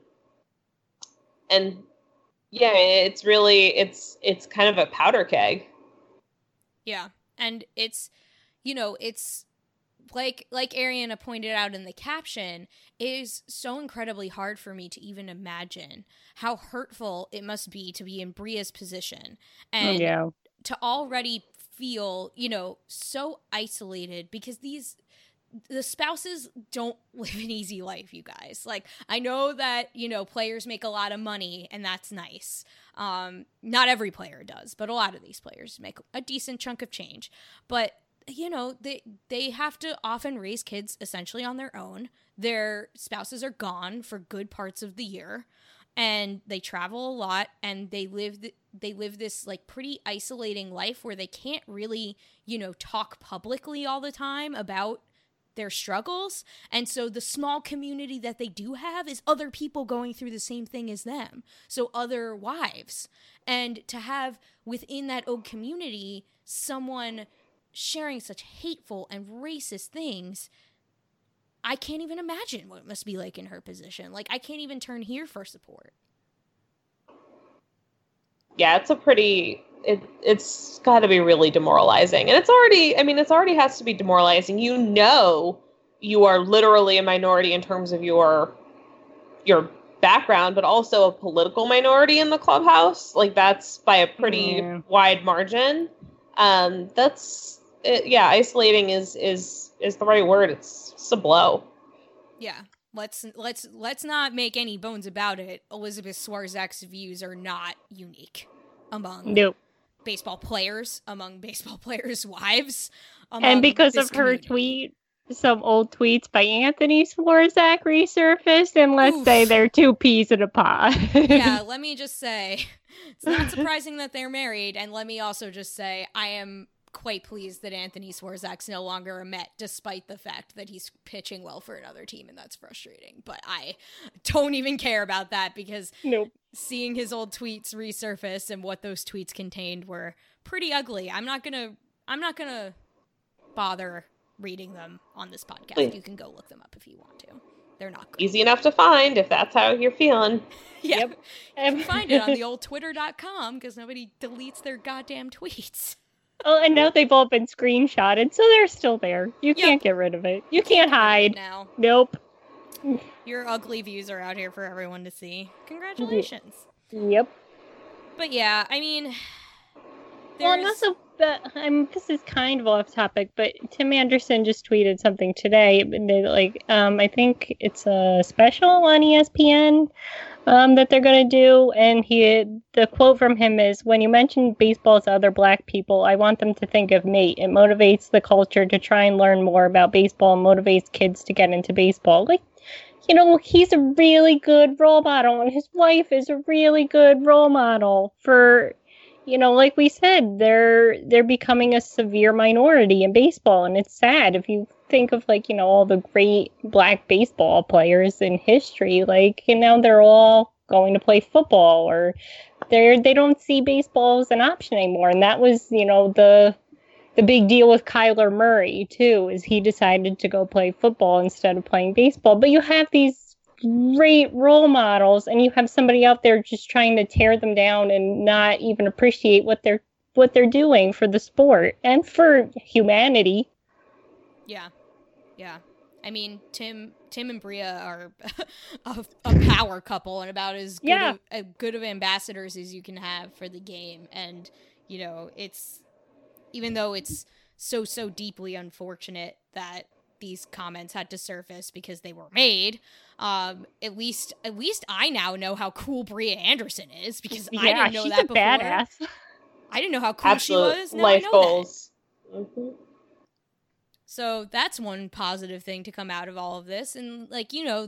yeah, it's really, it's kind of a powder keg. Yeah. And it's, you know, it's like Ariana pointed out in the caption, it is so incredibly hard for me to even imagine how hurtful it must be to be in Bria's position and to already feel, you know, so isolated, because the spouses don't live an easy life, you guys. Like, I know that, players make a lot of money, and that's nice. Not every player does, but a lot of these players make a decent chunk of change. But, they have to often raise kids essentially on their own. Their spouses are gone for good parts of the year, and they travel a lot, and they live this like pretty isolating life where they can't really, talk publicly all the time about their struggles. And so the small community that they do have is other people going through the same thing as them. So other wives. And to have within that old community someone sharing such hateful and racist things, I can't even imagine what it must be like in her position. Like, I can't even turn here for support. Yeah, it's got to be really demoralizing. And it already has to be demoralizing. You are literally a minority in terms of your background, but also a political minority in the clubhouse. Like, that's by a pretty wide margin. Isolating is the right word. It's a blow. Yeah. Let's not make any bones about it. Elizabeth Swarzak's views are not unique among baseball players, among baseball players' wives. And because of her tweet, some old tweets by Anthony Swarzak resurfaced, and let's say they're two peas in a pod. Yeah, let me just say, it's not surprising that they're married, and let me also just say, I am quite pleased that Anthony Swarzak's no longer a Met, despite the fact that he's pitching well for another team, and that's frustrating. But I don't even care about that, because seeing his old tweets resurface and what those tweets contained were pretty ugly. I'm not gonna bother reading them on this podcast. Please. You can go look them up if you want to. They're not good. Easy enough to find if that's how you're feeling. Yeah. Yep. You can find it on the old twitter.com, because nobody deletes their goddamn tweets. Oh, and now they've all been screenshotted, so they're still there. You can't get rid of it. You can't hide. Now. Nope. Your ugly views are out here for everyone to see. Congratulations. Yep. But yeah, I mean, well, and also, this is kind of off topic, but Tim Anderson just tweeted something today. I think it's a special on ESPN that they're going to do, and the quote from him is, "When you mention baseball to other black people, I want them to think of me. It motivates the culture to try and learn more about baseball and motivates kids to get into baseball." Like, he's a really good role model, and his wife is a really good role model for, like we said, they're becoming a severe minority in baseball, and it's sad if you think of all the great black baseball players in history, they're all going to play football, or they don't see baseball as an option anymore. And that was, the big deal with Kyler Murray too, is he decided to go play football instead of playing baseball. But you have these great role models, and you have somebody out there just trying to tear them down and not even appreciate what they're doing for the sport and for humanity. Yeah. I mean, Tim and Bria are a power couple, and about as good of ambassadors as you can have for the game. And, it's, even though it's so deeply unfortunate that these comments had to surface because they were made, at least I now know how cool Bria Anderson is, because I didn't know that before. Badass. I didn't know how cool she was. Now life I know goals. Mm-hmm. So that's one positive thing to come out of all of this. And like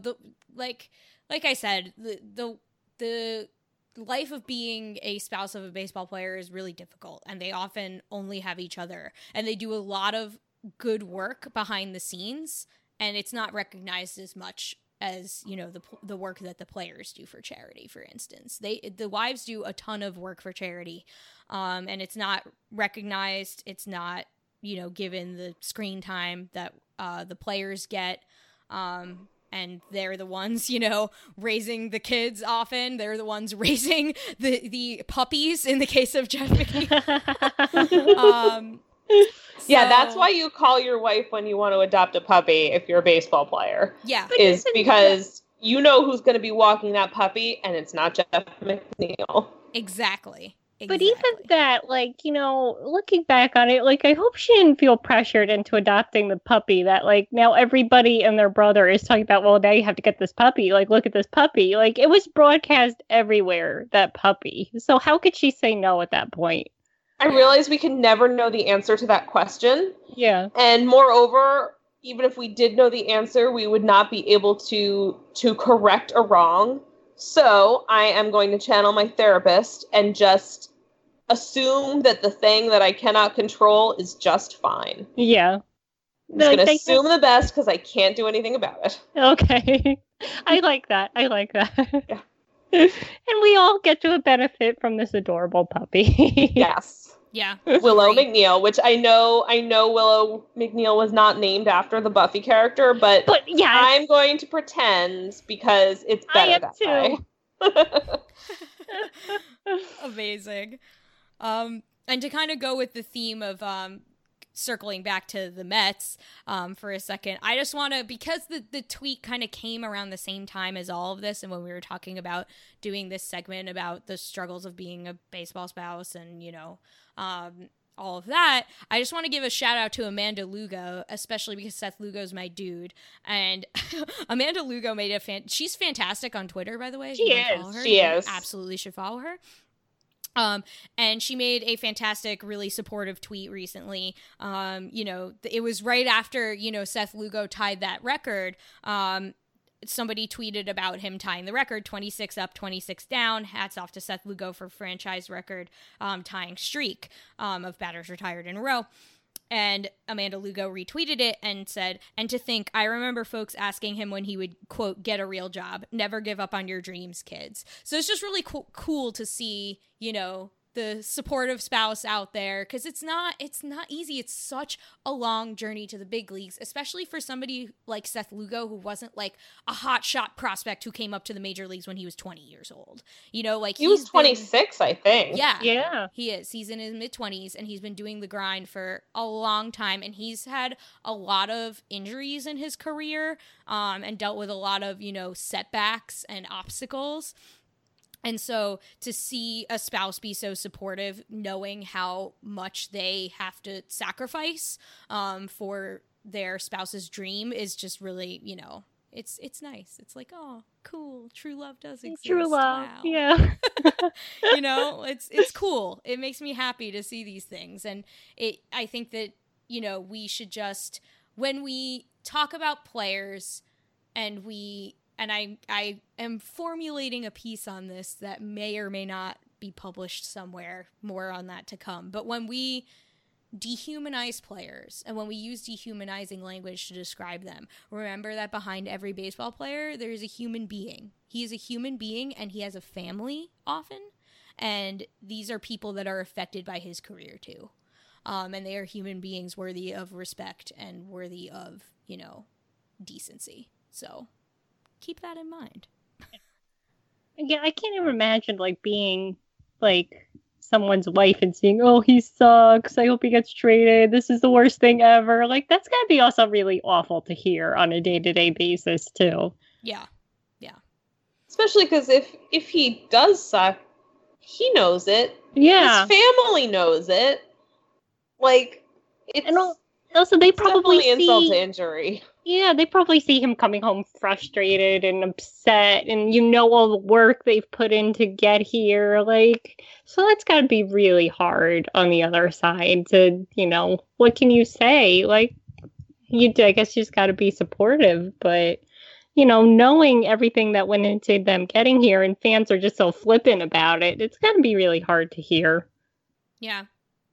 I said, the life of being a spouse of a baseball player is really difficult, and they often only have each other, and they do a lot of good work behind the scenes, and it's not recognized as much as, the work that the players do for charity, for instance. The wives do a ton of work for charity, and it's not recognized. It's not, given the screen time that the players get, and they're the ones, raising the kids often. They're the ones raising the puppies in the case of Jeff McNeil. Yeah, that's why you call your wife when you want to adopt a puppy if you're a baseball player. Yeah. Is because you know who's going to be walking that puppy, and it's not Jeff McNeil. Exactly. But even that, like, you know, looking back on it, like, I hope she didn't feel pressured into adopting the puppy. That, like, now everybody and their brother is talking about, well, now you have to get this puppy. Like, look at this puppy. Like, it was broadcast everywhere, that puppy. So how could she say no at that point? I realize we can never know the answer to that question. Yeah. And moreover, even if we did know the answer, we would not be able to correct a wrong. So I am going to channel my therapist and just assume that the thing that I cannot control is just fine. Yeah. I'm just going to assume the best because I can't do anything about it. Okay. I like that. Yeah. And we all get to benefit from this adorable puppy. Yes. Yeah. Willow McNeil, which I know Willow McNeil was not named after the Buffy character, but yeah, I'm going to pretend because it's better that way. Amazing. And to kind of go with the theme of circling back to the Mets for a second, I just want to, because the tweet kind of came around the same time as all of this, and when we were talking about doing this segment about the struggles of being a baseball spouse and, you know, all of that, I just want to give a shout out to Amanda Lugo, especially because Seth Lugo's my dude. And Amanda Lugo made she's fantastic on Twitter, by the way. She is. Absolutely should follow her. And she made a fantastic, really supportive tweet recently. You know, it was right after, you know, Seth Lugo tied that record. Somebody tweeted about him tying the record, 26 up, 26 down. Hats off to Seth Lugo for franchise record tying streak of batters retired in a row. And Amanda Lugo retweeted it and said, and to think, I remember folks asking him when he would, quote, get a real job. Never give up on your dreams, kids. So it's just really cool to see, you know, the supportive spouse out there, because it's not easy. It's such a long journey to the big leagues, especially for somebody like Seth Lugo, who wasn't like a hot shot prospect who came up to the major leagues when he was 20 years old. You know, like he was 26, I think. Yeah, he is. He's in his mid-20s, and he's been doing the grind for a long time, and he's had a lot of injuries in his career, and dealt with a lot of, you know, setbacks and obstacles. And so to see a spouse be so supportive, knowing how much they have to sacrifice for their spouse's dream, is just really, you know, it's nice. It's like, oh, cool. True love does exist. True love. Wow. Yeah. You know, it's cool. It makes me happy to see these things. And I think that, you know, we should just, when we talk about players and I am formulating a piece on this that may or may not be published somewhere, more on that to come. But when we dehumanize players and when we use dehumanizing language to describe them, remember that behind every baseball player, there is a human being. He is a human being, and he has a family often. And these are people that are affected by his career too. And they are human beings worthy of respect and worthy of, you know, decency. So keep that in mind. Yeah, I can't even imagine, like, being, like, someone's wife and seeing, oh, he sucks, I hope he gets traded, this is the worst thing ever. Like, that's gotta be also really awful to hear on a day-to-day basis, too. Yeah. Especially because if he does suck, he knows it. Yeah. His family knows it. Like, it's... And also, they probably see insult to injury. Yeah, they probably see him coming home frustrated and upset, and you know all the work they've put in to get here. Like, so that's got to be really hard on the other side to, you know, what can you say? Like, I guess you just got to be supportive, but, you know, knowing everything that went into them getting here, and fans are just so flippant about it, it's got to be really hard to hear. Yeah.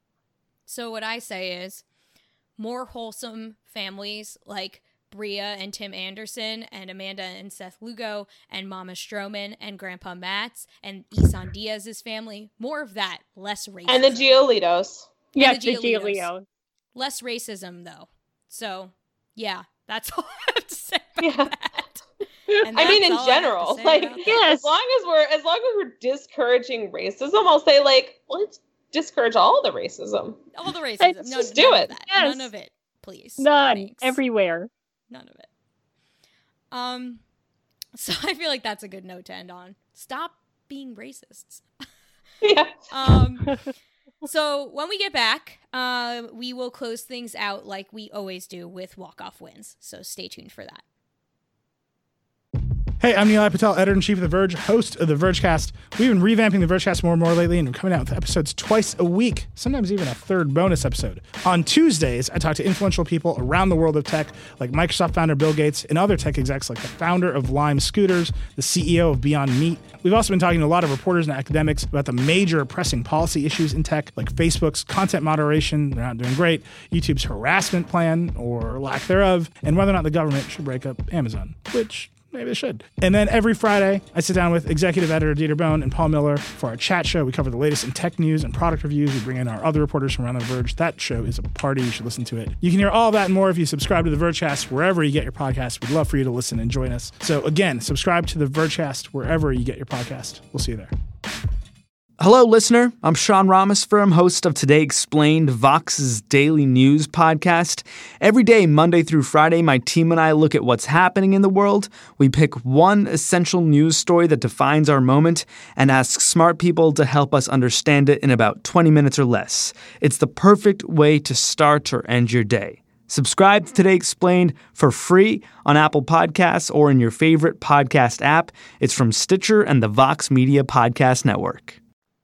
So what I say is, more wholesome families like Bria and Tim Anderson and Amanda and Seth Lugo and Mama Stroman and Grandpa Matz and Isan Diaz's family. More of that, less racism. And the Giolitos. Yeah, the Giolitos. Less racism, though. So, yeah, that's all I have to say about that. I mean, in general, like, as long as we're discouraging racism, I'll say, like, let's discourage all the racism. All the racism. Let's just do it. Yes. None of it, please. None. Thanks. Everywhere. None of it. So I feel like that's a good note to end on. Stop being racists. Yeah. So when we get back, we will close things out like we always do with walk-off wins. So stay tuned for that. Hey, I'm Nilay Patel, editor-in-chief of The Verge, host of The Vergecast. We've been revamping The Vergecast more and more lately, and we're coming out with episodes twice a week, sometimes even a third bonus episode. On Tuesdays, I talk to influential people around the world of tech, like Microsoft founder Bill Gates and other tech execs like the founder of Lime Scooters, the CEO of Beyond Meat. We've also been talking to a lot of reporters and academics about the major pressing policy issues in tech, like Facebook's content moderation, they're not doing great, YouTube's harassment plan, or lack thereof, and whether or not the government should break up Amazon, which maybe they should. And then every Friday, I sit down with executive editor Dieter Bohn and Paul Miller for our chat show. We cover the latest in tech news and product reviews. We bring in our other reporters from around The Verge. That show is a party. You should listen to it. You can hear all that and more if you subscribe to The Vergecast wherever you get your podcast. We'd love for you to listen and join us. So again, subscribe to The Vergecast wherever you get your podcast. We'll see you there. Hello, listener. I'm Sean Ramesfirm, host of Today Explained, Vox's daily news podcast. Every day, Monday through Friday, my team and I look at what's happening in the world. We pick one essential news story that defines our moment and ask smart people to help us understand it in about 20 minutes or less. It's the perfect way to start or end your day. Subscribe to Today Explained for free on Apple Podcasts or in your favorite podcast app. It's from Stitcher and the Vox Media Podcast Network.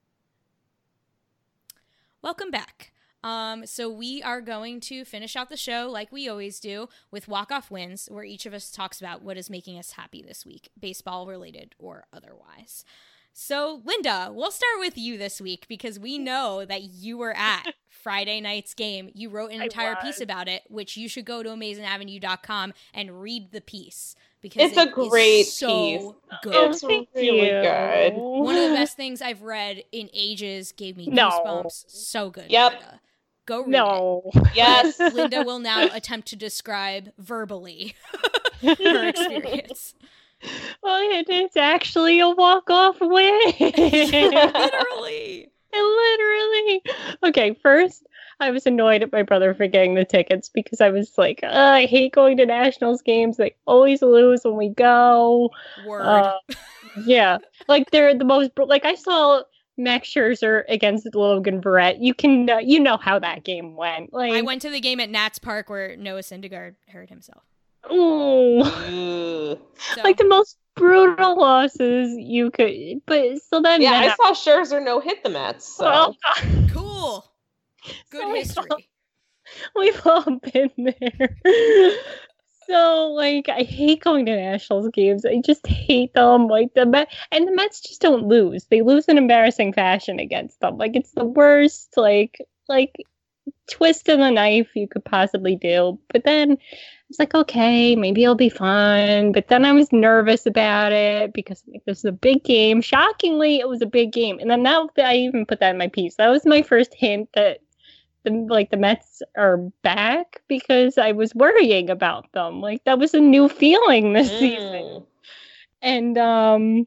Welcome back. So we are going to finish out the show like we always do with walk-off wins, where each of us talks about what is making us happy this week, baseball related or otherwise. So Linda, we'll start with you this week because we know that you were at Friday night's game. You wrote an entire piece about it, which you should go to AmazingAvenue.com and read the piece. Because it's a great so piece. Good. It's really good. One of the best things I've read in ages. Gave me goosebumps. So good. Yep. Linda. Go read it. Yes. Linda will now attempt to describe verbally her experience. Well, it's actually a walk-off win. Literally. Okay, first, I was annoyed at my brother for getting the tickets because I was like, I hate going to Nationals games. They always lose when we go. Word. Yeah. Like, they're the most... Like, I saw Max Scherzer against Logan Verrett. You know how that game went. Like, I went to the game at Nats Park where Noah Syndergaard hurt himself. Ooh. So. Like, the most brutal losses you could... But so then... Yeah, I saw Scherzer no-hit the Mets. So. Well, cool. Good history. We've all been there. So, like, I hate going to Nationals games. I just hate them. Like, the Mets just don't lose. They lose in embarrassing fashion against them. Like, it's the worst, like twist of the knife you could possibly do. But then I was like, okay, maybe it'll be fun. But then I was nervous about it because like, this is a big game. Shockingly, it was a big game. And then I even put that in my piece. That was my first hint that the Mets are back because I was worrying about them. Like, that was a new feeling this season. And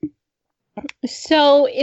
so,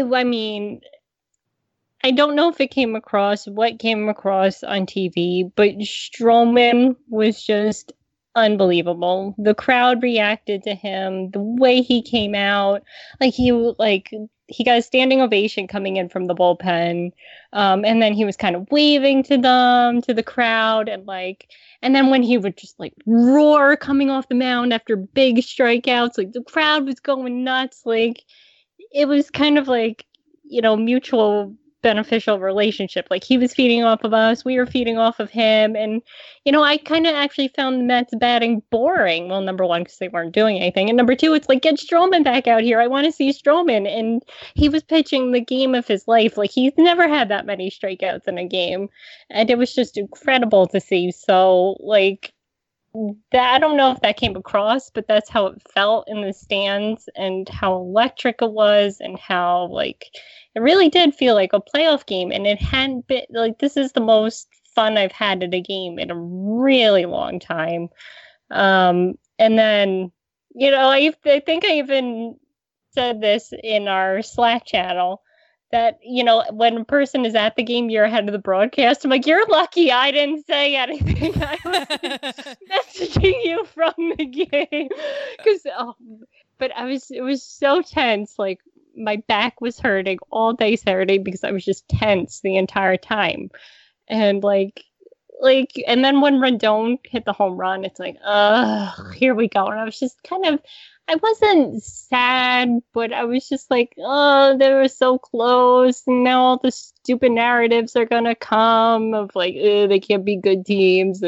I don't know if it came across on TV, but Stroman was just unbelievable. The crowd reacted to him, the way he came out, he got a standing ovation coming in from the bullpen, and then he was kind of waving to the crowd, and then when he would just roar coming off the mound after big strikeouts, the crowd was going nuts. It was kind of mutual beneficial relationship. He was feeding off of us, we were feeding off of him, and I kind of actually found the Mets batting boring. Well, number one, because they weren't doing anything, and number two, it's get Stroman back out here. I want to see Stroman, and he was pitching the game of his life. He's never had that many strikeouts in a game, and it was just incredible to see. So that, I don't know if that came across, but that's how it felt in the stands, and how electric it was, and how it really did feel like a playoff game. And it hadn't been this is the most fun I've had at a game in a really long time. And then I think I even said this in our Slack channel that when a person is at the game, you're ahead of the broadcast. I'm you're lucky I didn't say anything. I was messaging you from the game because but it was so tense. my back was hurting all day Saturday because I was just tense the entire time. And and then when Rendon hit the home run, it's like, here we go. And I was just I wasn't sad, but I was just like, they were so close. And now all the stupid narratives are going to come of like, they can't be good teams.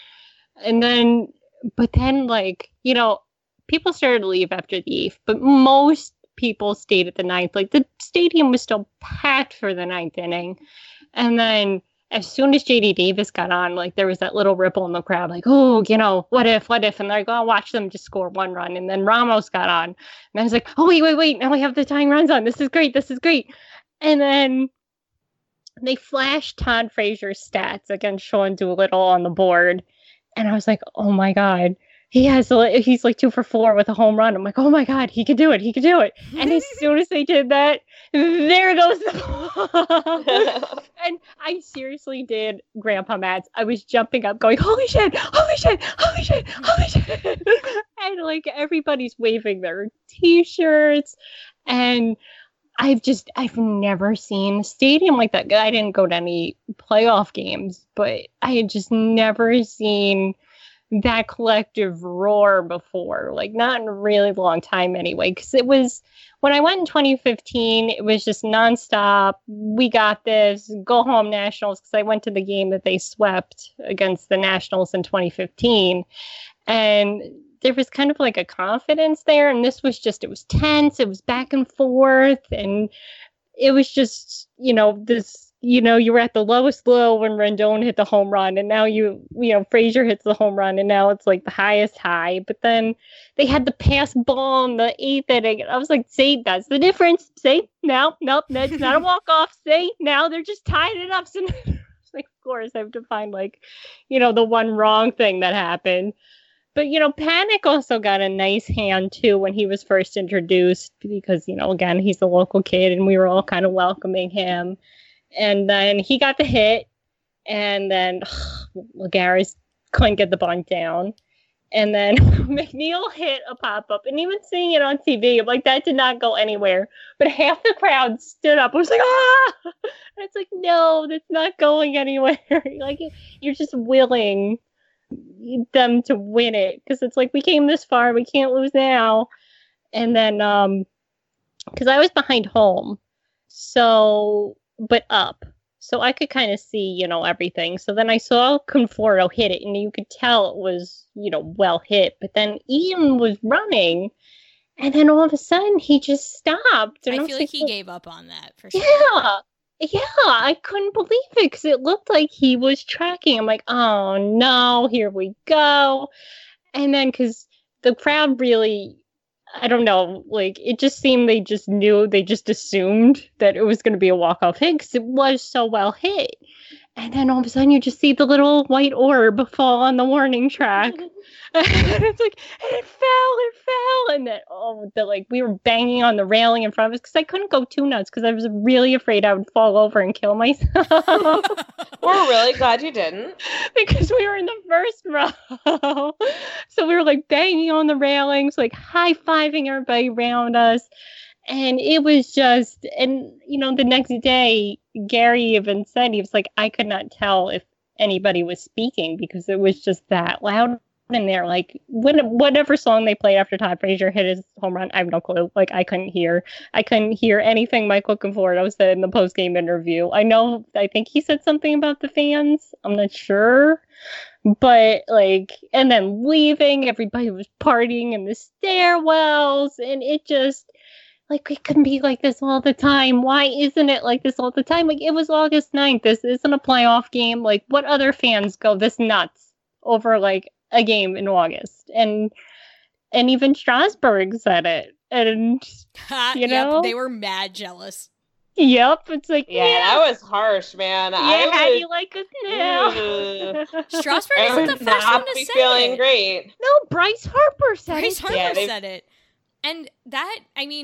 But then people started to leave after the 8th, but most people stayed at the 9th. Like, the stadium was still packed for the 9th inning. And then as soon as JD Davis got on, like, there was that little ripple in the crowd, like, what if? And they're going to watch them just score 1 run. And then Ramos got on. And I was like, oh, wait. Now we have the tying runs on. This is great. And then they flashed Todd Frazier's stats against Sean Doolittle on the board. And I was like, oh, my God. He's like 2 for 4 with a home run. I'm like, oh my God, he could do it. And as soon as they did that, there goes the ball. And I seriously did Grandpa Matt's. I was jumping up going, holy shit. And like everybody's waving their t-shirts. And I've never seen a stadium like that. I didn't go to any playoff games, but I had just never seen that collective roar before, like not in a really long time anyway, because it was when I went in 2015, it was just nonstop. We got this, go home Nationals, because I went to the game that they swept against the Nationals in 2015, and there was kind of like a confidence there, and this was just, it was tense, it was back and forth, and it was just, you were at the lowest low when Rendon hit the home run, and now Frazier hits the home run, and now it's like the highest high. But then they had the pass ball in the 8th inning. I was like, see, that's the difference. See, nope, that's not a walk-off. See, now they're just tying it up. So like, of course, I have to find the one wrong thing that happened. But, Panic also got a nice hand, too, when he was first introduced, because, again, he's a local kid, and we were all kind of welcoming him. And then he got the hit, and then Lagares couldn't get the bunt down. And then McNeil hit a pop-up, and even seeing it on TV, I'm like, that did not go anywhere. But half the crowd stood up. I was like, ah! And it's like, no, that's not going anywhere. Like, you're just willing them to win it, because it's like, we came this far, we can't lose now. And then, because I was behind home, but up. So I could kind of see, everything. So then I saw Conforto hit it, and you could tell it was, well hit. But then Ian was running, and then all of a sudden he just stopped. And I feel like he gave up on that for sure. Yeah, I couldn't believe it, because it looked like he was tracking. I'm like, oh no, here we go. And then, because the crowd really, I don't know, like, it just seemed they just knew, they just assumed that it was going to be a walk-off hit, because it was so well hit. And then all of a sudden you just see the little white orb fall on the warning track. And it's like, and it fell. And then, we were banging on the railing in front of us, because I couldn't go too nuts, because I was really afraid I would fall over and kill myself. We're really glad you didn't. Because we were in the first row. So we were banging on the railings, high-fiving everybody around us. And it was just, and the next day, Gary even said, he was like, I could not tell if anybody was speaking, because it was just that loud in there. Like, whatever song they played after Todd Frazier hit his home run, I have no clue. Like, I couldn't hear anything Michael Conforto said in the post-game interview. I think he said something about the fans. I'm not sure. But, and then leaving, everybody was partying in the stairwells, and it just, it couldn't be like this all the time. Why isn't it like this all the time? It was August 9th. This isn't a playoff game. What other fans go this nuts over, a game in August? And even Strasburg said it. And, yep, they were mad jealous. Yep, it's that was harsh, man. Yeah, how do you like us now? Strasburg isn't the first one to say feeling it. Great. No, Bryce Harper said it. Bryce Harper said it. And that,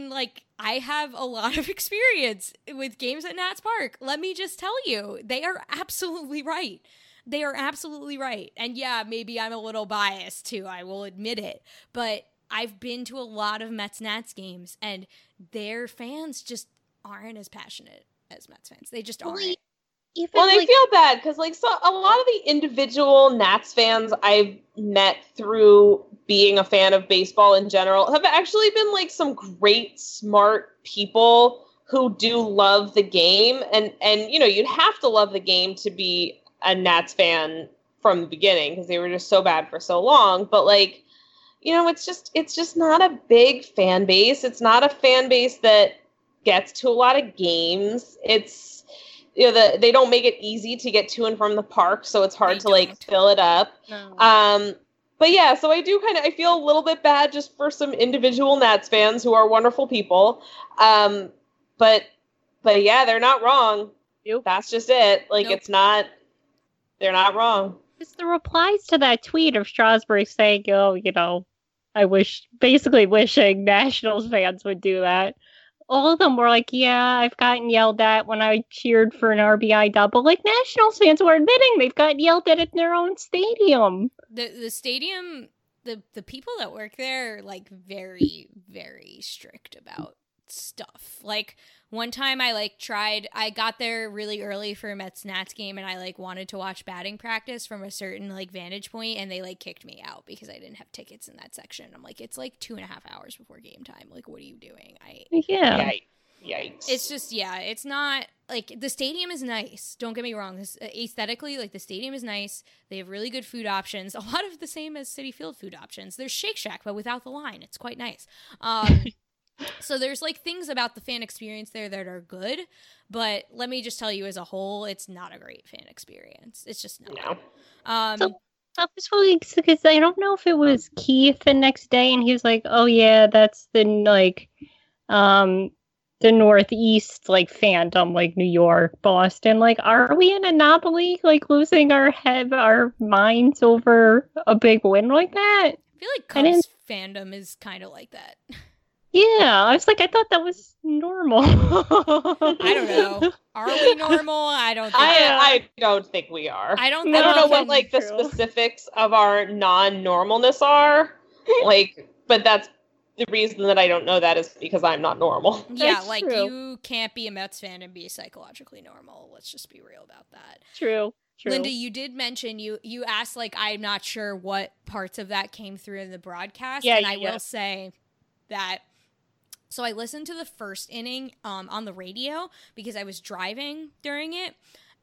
I have a lot of experience with games at Nats Park. Let me just tell you, they are absolutely right. And yeah, maybe I'm a little biased too, I will admit it. But I've been to a lot of Mets-Nats games, and their fans just aren't as passionate as Mets fans. They just aren't. Well, I feel bad because, like, so a lot of the individual Nats fans I've met through being a fan of baseball in general have actually been, like, some great, smart people who do love the game. And you know, you'd have to love the game to be a Nats fan from the beginning because they were just so bad for so long. But, like, you know, it's just not a big fan base. It's not a fan base that gets to a lot of games. It's, you know, they don't make it easy to get to and from the park, so it's hard to like fill it up. No. But yeah, so I feel a little bit bad just for some individual Nats fans who are wonderful people. But yeah, they're not wrong. Yep. That's just it. Like, they're not wrong. It's the replies to that tweet of Strasburg saying, oh, you know, basically wishing Nationals fans would do that. All of them were like, yeah, I've gotten yelled at when I cheered for an RBI double. Like, Nationals fans were admitting they've gotten yelled at in their own stadium. The stadium, the people that work there are, like, very, very strict about stuff. Like, one time I got there really early for a Mets-Nats game, and I, like, wanted to watch batting practice from a certain, like, vantage point, and they, like, kicked me out because I didn't have tickets in that section. I'm like, it's, like, 2.5 hours before game time. Like, what are you doing? Yikes. It's just, it's not, like, the stadium is nice. Don't get me wrong. Aesthetically, like, the stadium is nice. They have really good food options. A lot of the same as Citi Field food options. There's Shake Shack, but without the line. It's quite nice. So there's, like, things about the fan experience there that are good, but let me just tell you, as a whole, it's not a great fan experience. It's just not. No. So that was really, because I don't know if it was Keith the next day, and he was like, oh yeah, that's the, like, the Northeast, like, fandom, like, New York, Boston. Like, are we an anomaly, like, losing our minds over a big win like that? I feel like Cubs fandom is kind of like that. Yeah, I was like, I thought that was normal. I don't know. Are we normal? I don't think I don't think we are. I don't know what, like, the specifics of our non-normalness are. Like, but that's the reason that I don't know that is because I'm not normal. Yeah, That's like, true. you can't be a Mets fan and be psychologically normal. Let's just be real about that. True. Linda, you did mention, you asked, like, I'm not sure what parts of that came through in the broadcast. Yeah, and I will say that, so I listened to the first inning on the radio because I was driving during it.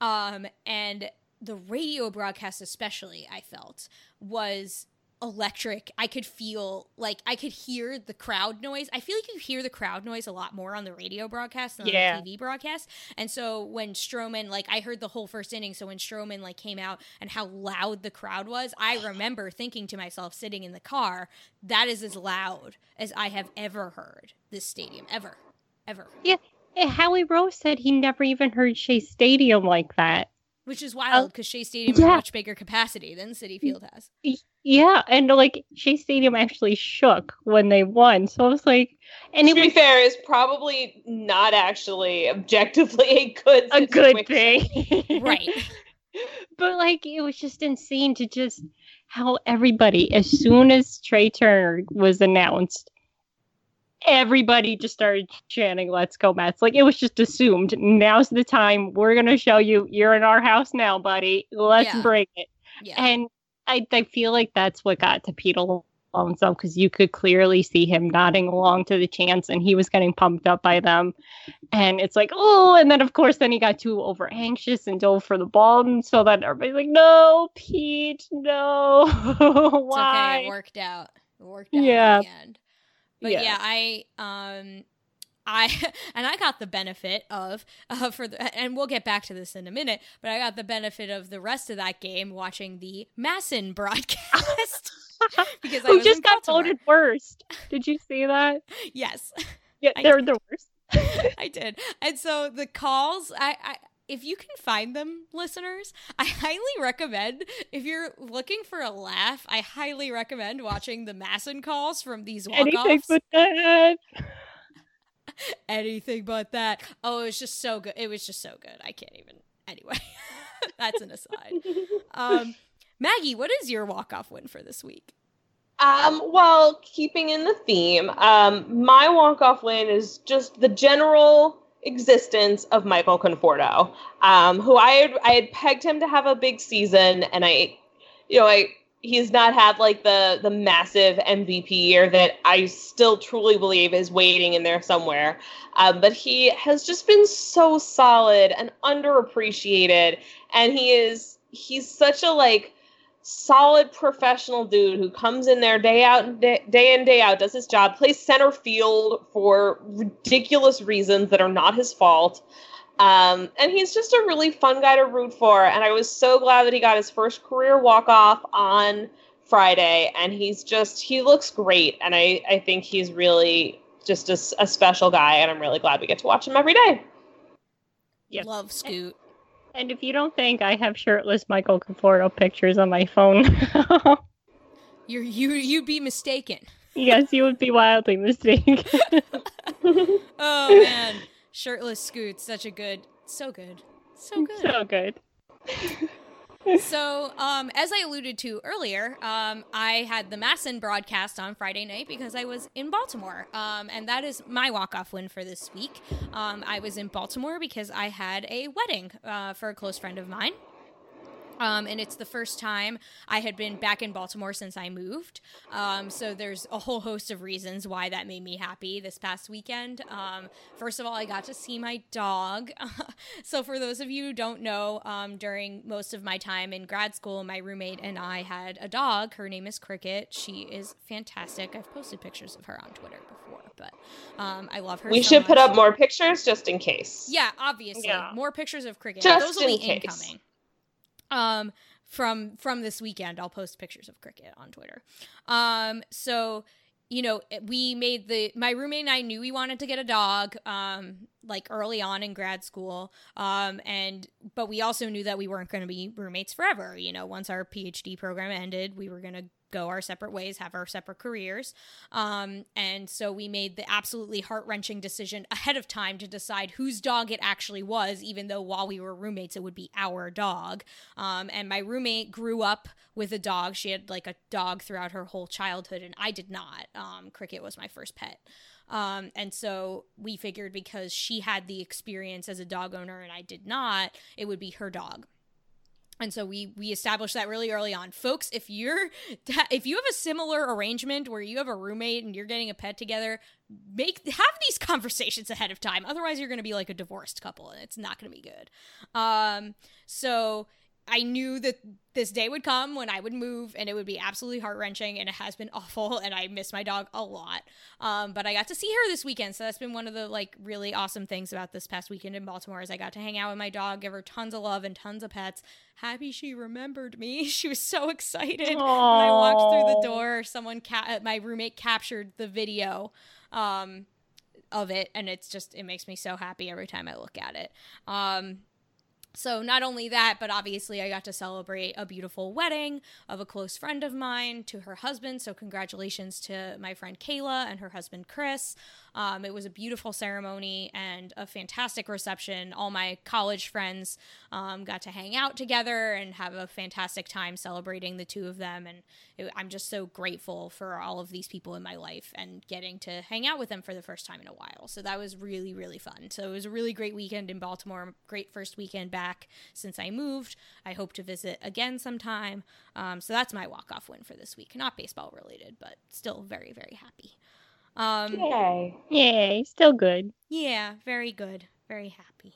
And the radio broadcast especially, I felt, was electric. I could feel, like, I could hear the crowd noise. I feel like you hear the crowd noise a lot more on the radio broadcast than on the TV broadcast. And so when Stroman, like, I heard the whole first inning, so when Stroman, like, came out and how loud the crowd was, I remember thinking to myself sitting in the car, that is as loud as I have ever heard this stadium. Ever. Yeah, Howie Rose said he never even heard Shea Stadium like that. Which is wild, because Shea Stadium has a much bigger capacity than Citi Field has. Yeah, and, like, Shea Stadium actually shook when they won. So I was like... And to be fair, is probably not actually objectively a good thing. Right. But, like, it was just insane to just how everybody, as soon as Trey Turner was announced, everybody just started chanting, let's go Mets. Like, it was just assumed, now's the time. We're going to show you, you're in our house now, buddy. Let's bring it. Yeah. And I feel like that's what got to Pete Alonso, because you could clearly see him nodding along to the chants, and he was getting pumped up by them. And it's like, oh, and then, of course, then he got too over anxious and dove for the ball, and so then everybody's like, no, Pete, no. Why? It's okay, it worked out. It worked out in the end. But I got the benefit of and we'll get back to this in a minute, but I got the benefit of the rest of that game watching the Masson broadcast because I who was just in got Baltimore. voted worst. Did you see that? Yes. Yeah, they're the worst. I did. And so the calls, I if you can find them, listeners, I highly recommend, if you're looking for a laugh, I highly recommend watching the Masson calls from these walk-offs. Anything but that. Anything but that. Oh, it was just so good. It was just so good. I can't even. Anyway, that's an aside. Maggie, what is your walk-off win for this week? Well, keeping in the theme, my walk-off win is just the general existence of Michael Conforto, who I had pegged him to have a big season, and he's not had like the massive MVP year that I still truly believe is waiting in there somewhere. But he has just been so solid and underappreciated, and he's such a solid professional dude who comes in there day in, day out, does his job, plays center field for ridiculous reasons that are not his fault. And he's just a really fun guy to root for. And I was so glad that he got his first career walk-off on Friday. And he looks great. And I think he's really just a special guy. And I'm really glad we get to watch him every day. Yep. Love Scoot. And if you don't think I have shirtless Michael Conforto pictures on my phone, you'd be mistaken. Yes, you would be wildly mistaken. Oh man, shirtless Scoot, so good. So good. So, as I alluded to earlier, I had the Masson broadcast on Friday night because I was in Baltimore, and that is my walk-off win for this week. I was in Baltimore because I had a wedding for a close friend of mine. And it's the first time I had been back in Baltimore since I moved. So there's a whole host of reasons why that made me happy this past weekend. First of all, I got to see my dog. So for those of you who don't know, during most of my time in grad school, my roommate and I had a dog. Her name is Cricket. She is fantastic. I've posted pictures of her on Twitter before, but I love her. We should put up more pictures just in case. Yeah, obviously. Yeah. More pictures of Cricket. Just those will be in case. Incoming. From this weekend, I'll post pictures of Cricket on Twitter. So, my roommate and I knew we wanted to get a dog, early on in grad school. But we also knew that we weren't going to be roommates forever. Once our PhD program ended, we were going to go our separate ways, have our separate careers. And so we made the absolutely heart-wrenching decision ahead of time to decide whose dog it actually was, even though while we were roommates, it would be our dog. And my roommate grew up with a dog. She had a dog throughout her whole childhood, and I did not. Cricket was my first pet. And so we figured because she had the experience as a dog owner and I did not, it would be her dog. And so we established that really early on. Folks, if you have a similar arrangement where you have a roommate and you're getting a pet together, have these conversations ahead of time. Otherwise, you're going to be like a divorced couple, and it's not going to be good. So I knew that this day would come when I would move, and it would be absolutely heart-wrenching, and it has been awful, and I miss my dog a lot. But I got to see her this weekend, so that's been one of the really awesome things about this past weekend in Baltimore is I got to hang out with my dog, give her tons of love and tons of pets. Happy she remembered me. She was so excited. Aww. When I walked through the door, my roommate captured the video of it, and it makes me so happy every time I look at it. So not only that, but obviously I got to celebrate a beautiful wedding of a close friend of mine to her husband. So congratulations to my friend Kayla and her husband Chris. It was a beautiful ceremony and a fantastic reception. All my college friends got to hang out together and have a fantastic time celebrating the two of them. And I'm just so grateful for all of these people in my life and getting to hang out with them for the first time in a while. So that was really, really fun. So it was a really great weekend in Baltimore. Great first weekend back since I moved. I hope to visit again sometime. So that's my walk-off win for this week. Not baseball related, but still very, very happy. Yay, still good. Yeah, very good. Very happy.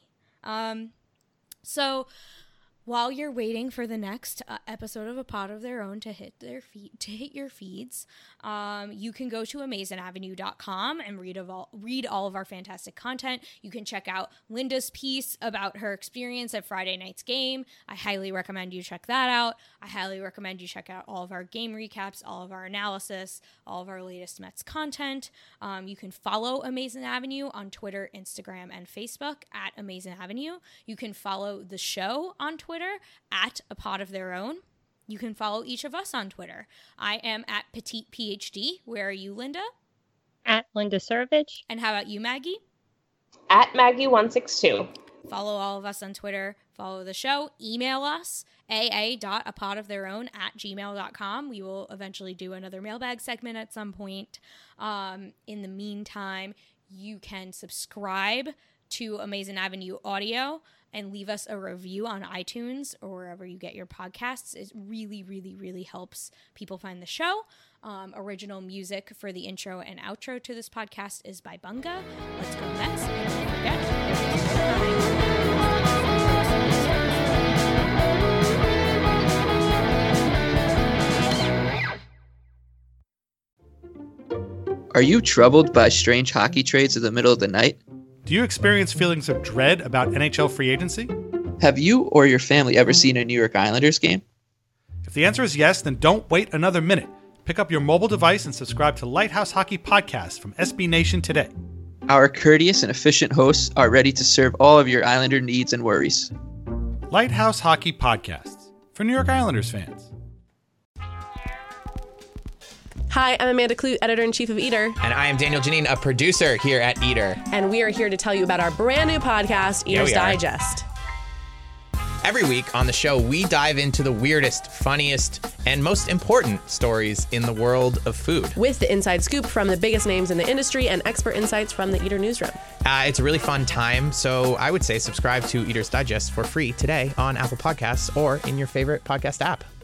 So while you're waiting for the next episode of A Pod of Their Own to hit your feeds, you can go to AmazingAvenue.com and read all of our fantastic content. You can check out Linda's piece about her experience at Friday night's game. I highly recommend you check that out. I highly recommend you check out all of our game recaps, all of our analysis, all of our latest Mets content. You can follow Amazing Avenue on Twitter, Instagram, and Facebook at Amazing Avenue. You can follow the show on Twitter at A Pod of Their Own. You can follow each of us on Twitter. I am at Petite PhD. Where are you, Linda? At Linda Surovich. And how about you, Maggie? At Maggie162. Follow all of us on Twitter. follow the show. Email us, aa.apodoftheirown@gmail.com. We will eventually do another mailbag segment at some point. In the meantime, you can subscribe to Amazing Avenue Audio and leave us a review on iTunes or wherever you get your podcasts. It really, really, really helps people find the show. Original music for the intro and outro to this podcast is by Bunga. Let's go Mets, and don't forget. Are you troubled by strange hockey trades in the middle of the night? Do you experience feelings of dread about NHL free agency? Have you or your family ever seen a New York Islanders game? If the answer is yes, then don't wait another minute. Pick up your mobile device and subscribe to Lighthouse Hockey Podcast from SB Nation today. Our courteous and efficient hosts are ready to serve all of your Islander needs and worries. Lighthouse Hockey Podcasts for New York Islanders fans. Hi, I'm Amanda Clute, editor-in-chief of Eater. And I am Daniel Janine, a producer here at Eater. And we are here to tell you about our brand new podcast, Eater's Digest. Every week on the show, we dive into the weirdest, funniest, and most important stories in the world of food. With the inside scoop from the biggest names in the industry and expert insights from the Eater newsroom. It's a really fun time, so I would say subscribe to Eater's Digest for free today on Apple Podcasts or in your favorite podcast app.